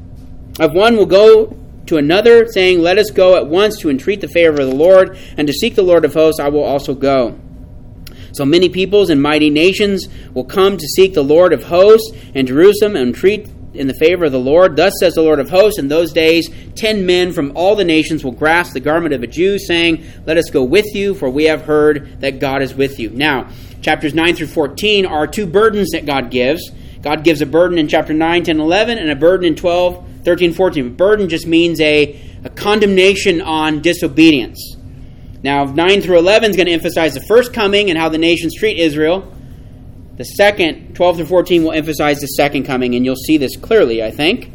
of one will go to another, saying, Let us go at once to entreat the favor of the Lord, and to seek the Lord of hosts I will also go. So many peoples and mighty nations will come to seek the Lord of hosts in Jerusalem and entreat in the favor of the Lord. Thus says the Lord of hosts, in those days ten men from all the nations will grasp the garment of a Jew, saying, Let us go with you, for we have heard that God is with you. Now, chapters nine through fourteen are two burdens that God gives. God gives a burden in chapter nine, ten, eleven, and a burden in twelve, thirteen, fourteen. Burden just means a, a condemnation on disobedience. Now, nine through eleven is going to emphasize the first coming and how the nations treat Israel. The second, twelve through fourteen, will emphasize the second coming, and you'll see this clearly, I think.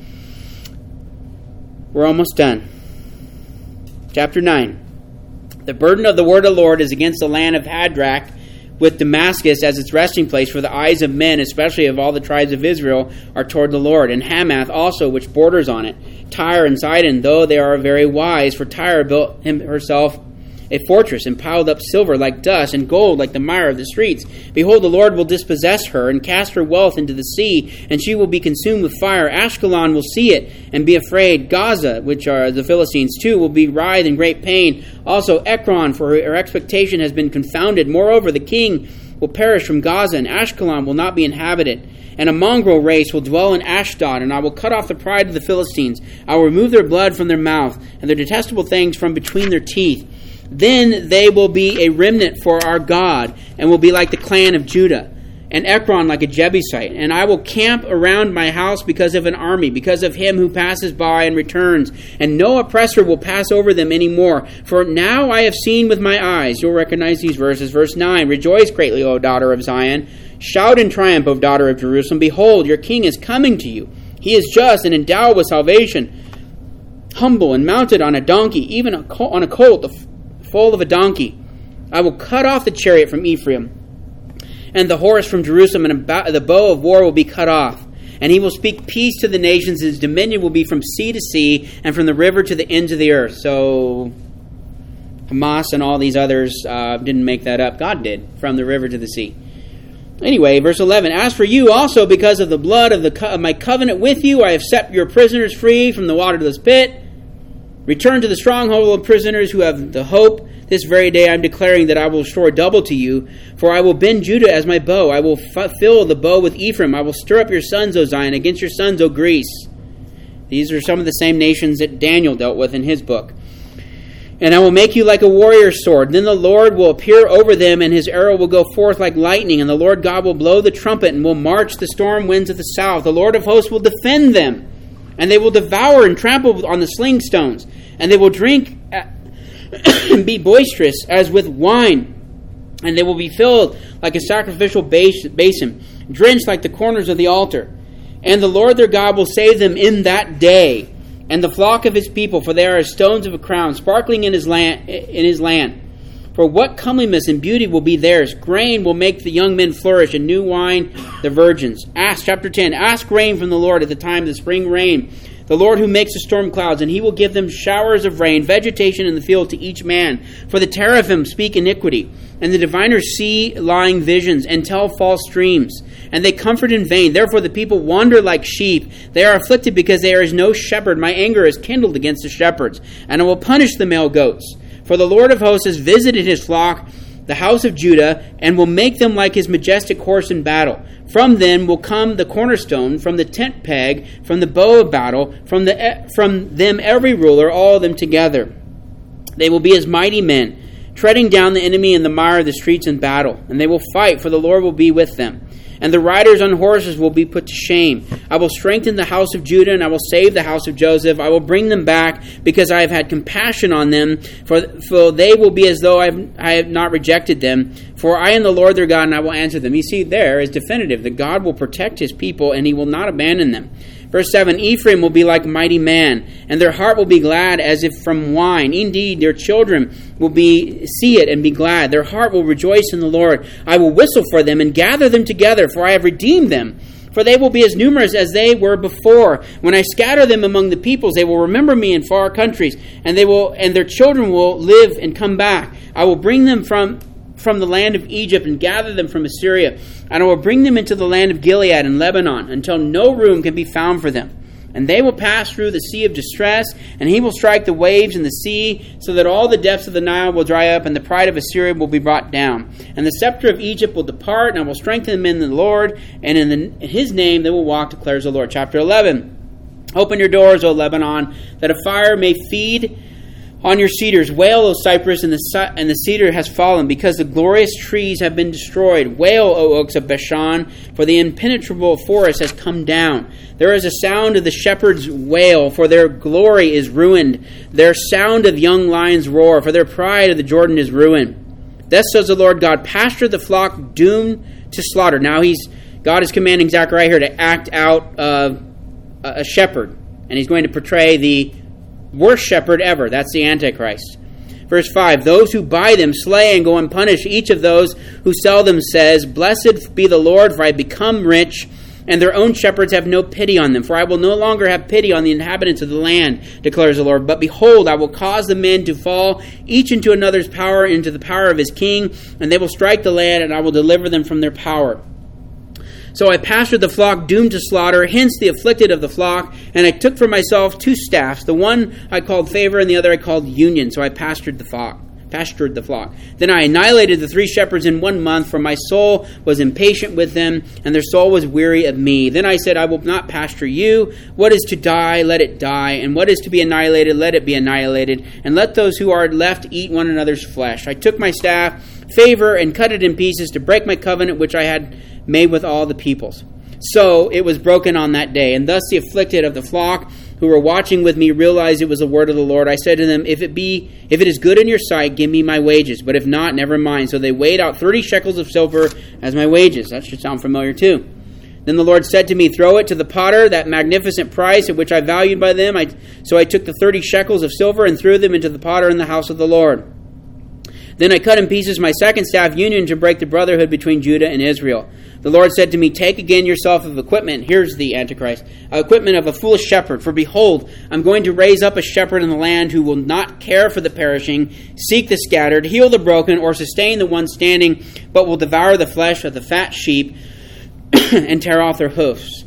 We're almost done. Chapter nine. The burden of the word of the Lord is against the land of Hadrach, with Damascus as its resting place, for the eyes of men, especially of all the tribes of Israel, are toward the Lord. And Hamath also, which borders on it. Tyre and Sidon, though they are very wise, for Tyre built him herself a fortress, and piled up silver like dust, and gold like the mire of the streets. Behold, the Lord will dispossess her, and cast her wealth into the sea, and she will be consumed with fire. Ashkelon will see it, and be afraid. Gaza, which are the Philistines too, will be writhed in great pain. Also Ekron, for her expectation has been confounded. Moreover, the king will perish from Gaza, and Ashkelon will not be inhabited. And a mongrel race will dwell in Ashdod, and I will cut off the pride of the Philistines. I will remove their blood from their mouth, and their detestable things from between their teeth. Then they will be a remnant for our God, and will be like the clan of Judah, and Ekron like a Jebusite. And I will camp around my house because of an army, because of him who passes by and returns. And no oppressor will pass over them any more. For now I have seen with my eyes. You'll recognize these verses. Verse nine, rejoice greatly, O daughter of Zion. Shout in triumph, O daughter of Jerusalem. Behold, your king is coming to you. He is just and endowed with salvation, humble and mounted on a donkey, even on a colt, the foal of a donkey. I will cut off the chariot from Ephraim, and the horse from Jerusalem, and the bow of war will be cut off. And he will speak peace to the nations. His dominion will be from sea to sea, and from the river to the ends of the earth. So Hamas and all these others uh, didn't make that up. God did, from the river to the sea. Anyway, verse eleven, as for you also, because of the blood of, the co- of my covenant with you, I have set your prisoners free from the waterless pit. Return to the stronghold of prisoners who have the hope. This very day I am declaring that I will restore double to you, for I will bend Judah as my bow. I will f- fill the bow with Ephraim. I will stir up your sons, O Zion, against your sons, O Greece. These are some of the same nations that Daniel dealt with in his book. And I will make you like a warrior's sword. Then the Lord will appear over them, and his arrow will go forth like lightning. And the Lord God will blow the trumpet, and will march the storm winds of the south. The Lord of hosts will defend them, and they will devour and trample on the sling stones. And they will drink and be boisterous as with wine. And they will be filled like a sacrificial basin, drenched like the corners of the altar. And the Lord their God will save them in that day, and the flock of his people, for they are as stones of a crown, sparkling in his land. In his land. For what comeliness and beauty will be theirs? Grain will make the young men flourish, and new wine the virgins. Ask, chapter ten, ask rain from the Lord at the time of the spring rain, the Lord who makes the storm clouds, and he will give them showers of rain, vegetation in the field to each man. For the teraphim speak iniquity, and the diviners see lying visions, and tell false dreams. And they comfort in vain. Therefore the people wander like sheep. They are afflicted because there is no shepherd. My anger is kindled against the shepherds, and I will punish the male goats. For the Lord of hosts has visited his flock, the house of Judah, and will make them like his majestic horse in battle. From them will come the cornerstone, from the tent peg, from the bow of battle, from the from them every ruler, all of them together. They will be as mighty men, treading down the enemy in the mire of the streets in battle. And they will fight, for the Lord will be with them. And the riders on horses will be put to shame. I will strengthen the house of Judah, and I will save the house of Joseph. I will bring them back, because I have had compassion on them, for, for they will be as though I have, I have not rejected them. For I am the Lord their God, and I will answer them. You see, there is definitive that God will protect his people, and he will not abandon them. Verse seven, Ephraim will be like a mighty man, and their heart will be glad as if from wine. Indeed, their children will be see it and be glad. Their heart will rejoice in the Lord. I will whistle for them and gather them together, for I have redeemed them. For they will be as numerous as they were before. When I scatter them among the peoples, they will remember me in far countries, and they will and their children will live and come back. I will bring them from from the land of Egypt and gather them from Assyria, and I will bring them into the land of Gilead and Lebanon, until no room can be found for them. And they will pass through the sea of distress, and he will strike the waves in the sea, so that all the depths of the Nile will dry up, and the pride of Assyria will be brought down. And the scepter of Egypt will depart, and I will strengthen them in the Lord, and in, the, in his name they will walk, declares the Lord. Chapter eleven. Open your doors, O Lebanon, that a fire may feed on your cedars. Wail, O cypress, and the, and the cedar has fallen, because the glorious trees have been destroyed. Wail, O oaks of Bashan, for the impenetrable forest has come down. There is a sound of the shepherd's wail, for their glory is ruined. Their sound of young lions roar, for their pride of the Jordan is ruined. Thus says the Lord God, pasture the flock doomed to slaughter. Now he's God is commanding Zechariah here to act out uh, a shepherd, and he's going to portray the worst shepherd ever. That's the Antichrist. Verse five, those who buy them slay and go and punish each of those who sell them, says, blessed be the Lord, for I become rich, and their own shepherds have no pity on them. For I will no longer have pity on the inhabitants of the land, declares the Lord. But behold, I will cause the men to fall, each into another's power, into the power of his king, and they will strike the land, and I will deliver them from their power. So I pastured the flock doomed to slaughter, hence the afflicted of the flock, and I took for myself two staffs. The one I called favor, and the other I called union. So I pastured the flock. Pastured the flock. Then I annihilated the three shepherds in one month, for my soul was impatient with them, and their soul was weary of me. Then I said, I will not pasture you. What is to die, let it die, and what is to be annihilated, let it be annihilated, and let those who are left eat one another's flesh. I took my staff, favor, and cut it in pieces to break my covenant which I had made with all the peoples. So it was broken on that day, and thus the afflicted of the flock who were watching with me realized it was the word of the Lord. I said to them, if it be, if it is good in your sight, give me my wages, but if not, never mind. So they weighed out thirty shekels of silver as my wages. That should sound familiar too. Then the Lord said to me, throw it to the potter, that magnificent price at which I valued by them. I, so I took the thirty shekels of silver and threw them into the potter in the house of the Lord. Then I cut in pieces my second staff union to break the brotherhood between Judah and Israel. The Lord said to me, take again yourself of equipment. Here's the Antichrist. Equipment of a foolish shepherd. For behold, I'm going to raise up a shepherd in the land who will not care for the perishing, seek the scattered, heal the broken, or sustain the one standing, but will devour the flesh of the fat sheep and tear off their hoofs.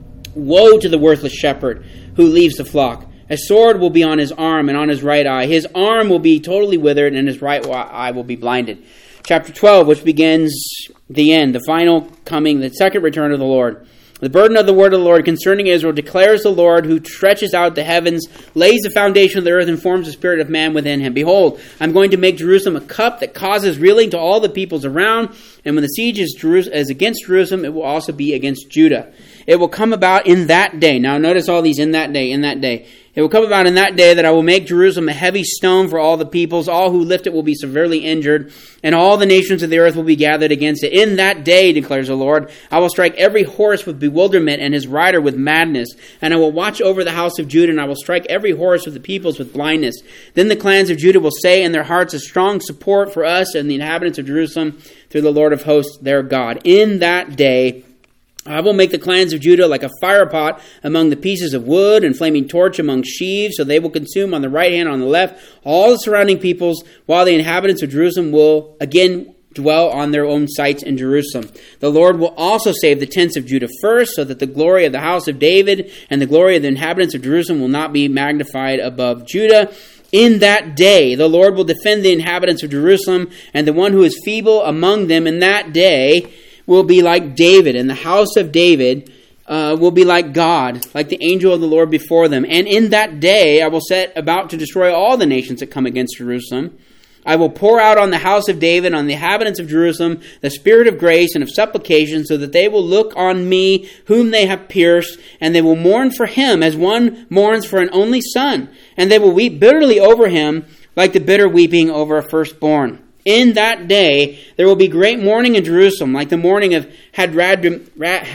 Woe to the worthless shepherd who leaves the flock. A sword will be on his arm and on his right eye. His arm will be totally withered, and his right eye will be blinded. Chapter twelve, which begins the end, the final coming, the second return of the Lord. The burden of the word of the Lord concerning Israel declares the Lord, who stretches out the heavens, lays the foundation of the earth, and forms the spirit of man within him. Behold, I'm going to make Jerusalem a cup that causes reeling to all the peoples around, and when the siege is, Jerus- is against Jerusalem, it will also be against Judah. It will come about in that day. Now notice all these in that day, in that day. It will come about in that day that I will make Jerusalem a heavy stone for all the peoples. All who lift it will be severely injured, and all the nations of the earth will be gathered against it. In that day, declares the Lord, I will strike every horse with bewilderment and his rider with madness. And I will watch over the house of Judah, and I will strike every horse of the peoples with blindness. Then the clans of Judah will say in their hearts, a strong support for us and the inhabitants of Jerusalem through the Lord of hosts, their God. In that day, I will make the clans of Judah like a fire pot among the pieces of wood and flaming torch among sheaves, so they will consume on the right hand and on the left all the surrounding peoples, while the inhabitants of Jerusalem will again dwell on their own sites in Jerusalem. The Lord will also save the tents of Judah first, so that the glory of the house of David and the glory of the inhabitants of Jerusalem will not be magnified above Judah. In that day, the Lord will defend the inhabitants of Jerusalem, and the one who is feeble among them in that day will be like David, and the house of David uh, will be like God, like the angel of the Lord before them. And in that day I will set about to destroy all the nations that come against Jerusalem. I will pour out on the house of David, on the inhabitants of Jerusalem, the spirit of grace and of supplication, so that they will look on me whom they have pierced, and they will mourn for him as one mourns for an only son. And they will weep bitterly over him, like the bitter weeping over a firstborn. In that day there will be great mourning in Jerusalem, like the mourning of Hadradrimmon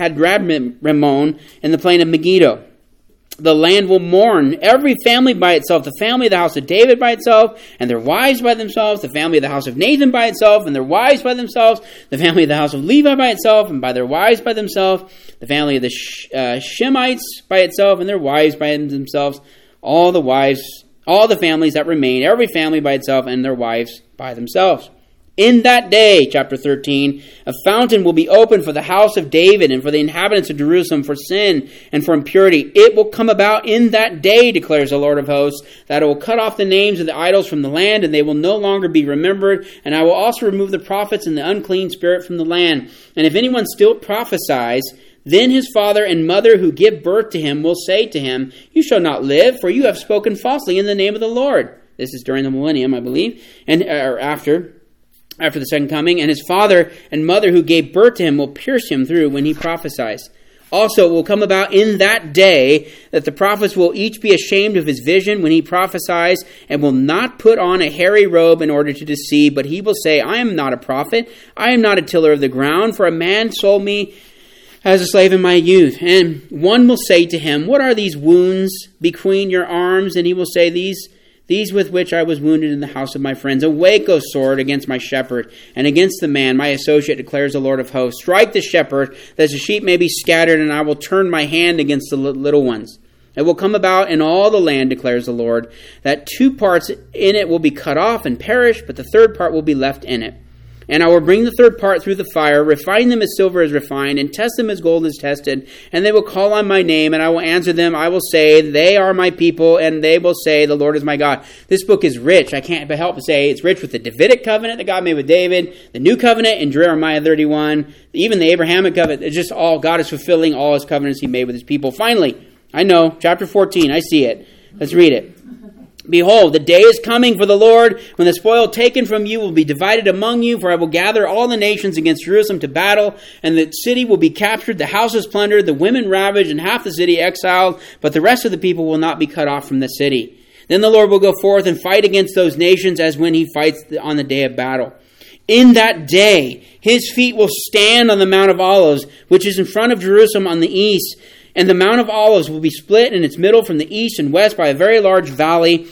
in the plain of Megiddo. The land will mourn, every family by itself, the family of the house of David by itself, and their wives by themselves, the family of the house of Nathan by itself, and their wives by themselves, the family of the house of Levi by itself, and by their wives by themselves, the family of the uh, Shemites by itself, and their wives by themselves, all the wives, all the families that remain, every family by itself, and their wives by themselves. In that day, chapter thirteen, a fountain will be opened for the house of David and for the inhabitants of Jerusalem for sin and for impurity. It will come about in that day, declares the Lord of hosts, that it will cut off the names of the idols from the land, and they will no longer be remembered. And I will also remove the prophets and the unclean spirit from the land. And if anyone still prophesies, then his father and mother who give birth to him will say to him, you shall not live, for you have spoken falsely in the name of the Lord. This is during the millennium, I believe, and or after. After the second coming, and his father and mother who gave birth to him will pierce him through when he prophesies. Also, it will come about in that day that the prophets will each be ashamed of his vision when he prophesies, and will not put on a hairy robe in order to deceive, but he will say, I am not a prophet, I am not a tiller of the ground, for a man sold me as a slave in my youth. And one will say to him, what are these wounds between your arms? And he will say, These These with which I was wounded in the house of my friends. Awake, O sword, against my shepherd, and against the man, my associate, declares the Lord of hosts. Strike the shepherd, that the sheep may be scattered, and I will turn my hand against the little ones. It will come about in all the land, declares the Lord, that two parts in it will be cut off and perish, but the third part will be left in it. And I will bring the third part through the fire, refine them as silver is refined, and test them as gold is tested. And they will call on my name, and I will answer them. I will say, they are my people, and they will say, the Lord is my God. This book is rich. I can't but help but say it's rich with the Davidic covenant that God made with David, the new covenant in Jeremiah thirty-one, even the Abrahamic covenant. It's just all, God is fulfilling all his covenants he made with his people. Finally, I know, chapter fourteen, I see it. Let's read it. Behold, the day is coming for the Lord, when the spoil taken from you will be divided among you, for I will gather all the nations against Jerusalem to battle, and the city will be captured, the houses plundered, the women ravaged, and half the city exiled, but the rest of the people will not be cut off from the city. Then the Lord will go forth and fight against those nations as when he fights on the day of battle. In that day, his feet will stand on the Mount of Olives, which is in front of Jerusalem on the east. And the Mount of Olives will be split in its middle from the east and west by a very large valley,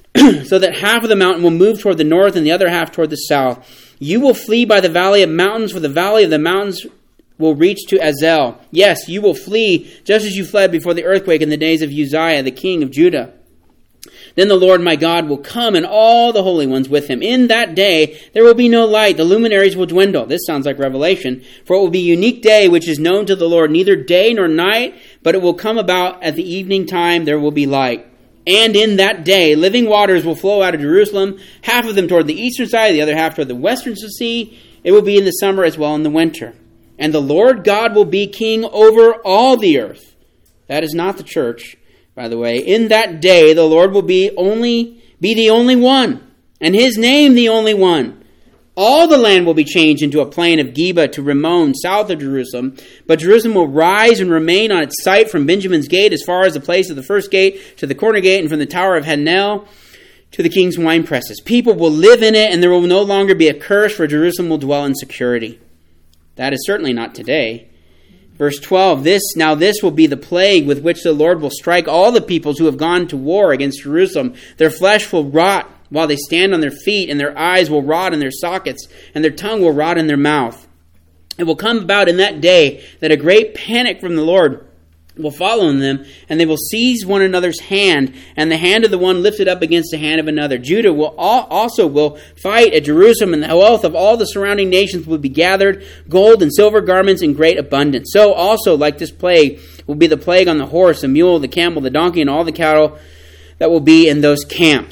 so that half of the mountain will move toward the north and the other half toward the south. You will flee by the valley of mountains, for the valley of the mountains will reach to Azel. Yes, you will flee just as you fled before the earthquake in the days of Uzziah, the king of Judah. Then the Lord my God will come, and all the holy ones with him. In that day there will be no light. The luminaries will dwindle. This sounds like Revelation. For it will be a unique day which is known to the Lord, neither day nor night, but it will come about at the evening time there will be light. And in that day living waters will flow out of Jerusalem, half of them toward the eastern side, the other half toward the western sea. It will be in the summer as well in the winter. And the Lord God will be king over all the earth. That is not the church, by the way. In that day the Lord will be only be the only one, and his name the only one. All the land will be changed into a plain of Geba to Rimmon, south of Jerusalem. But Jerusalem will rise and remain on its site from Benjamin's gate as far as the place of the first gate to the corner gate, and from the tower of Hanel to the king's wine presses. People will live in it, and there will no longer be a curse, for Jerusalem will dwell in security. That is certainly not today. Verse twelve, this now this will be the plague with which the Lord will strike all the peoples who have gone to war against Jerusalem. Their flesh will rot while they stand on their feet, and their eyes will rot in their sockets, and their tongue will rot in their mouth. It will come about in that day that a great panic from the Lord will follow in them, and they will seize one another's hand, and the hand of the one lifted up against the hand of another. Judah will also will fight at Jerusalem, and the wealth of all the surrounding nations will be gathered, gold and silver garments in great abundance. So also, like this plague, will be the plague on the horse, the mule, the camel, the donkey, and all the cattle that will be in those camps.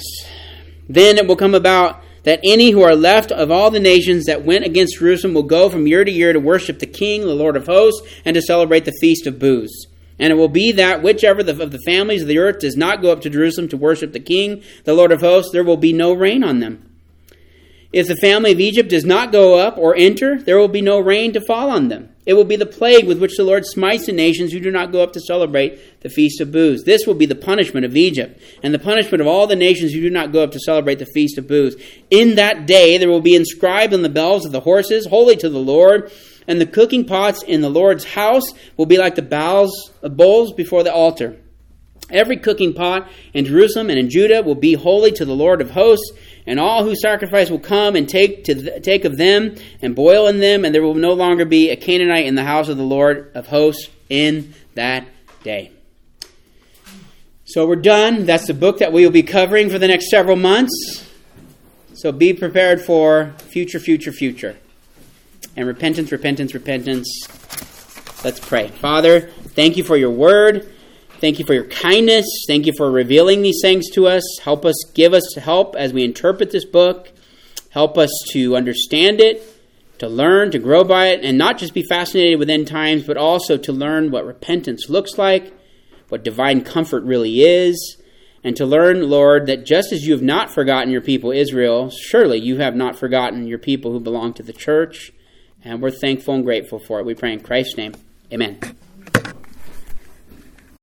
Then it will come about that any who are left of all the nations that went against Jerusalem will go from year to year to worship the King, the Lord of hosts, and to celebrate the Feast of Booths. And it will be that whichever of the families of the earth does not go up to Jerusalem to worship the King, the Lord of hosts, there will be no rain on them. If the family of Egypt does not go up or enter, there will be no rain to fall on them. It will be the plague with which the Lord smites the nations who do not go up to celebrate the Feast of Booths. This will be the punishment of Egypt, and the punishment of all the nations who do not go up to celebrate the Feast of Booths. In that day there will be inscribed on the bells of the horses, holy to the Lord, and the cooking pots in the Lord's house will be like the bowls, bowls before the altar. Every cooking pot in Jerusalem and in Judah will be holy to the Lord of hosts, and all who sacrifice will come and take to th- take of them and boil in them, and there will no longer be a Canaanite in the house of the Lord of hosts in that day. So we're done. That's the book that we will be covering for the next several months. So be prepared for future, future, future. And repentance, repentance, repentance. Let's pray. Father, thank you for your word. Thank you for your kindness. Thank you for revealing these things to us. Help us, give us help as we interpret this book. Help us to understand it, to learn, to grow by it, and not just be fascinated with end times, but also to learn what repentance looks like, what divine comfort really is, and to learn, Lord, that just as you have not forgotten your people Israel, surely you have not forgotten your people who belong to the church, and we're thankful and grateful for it. We pray in Christ's name. Amen.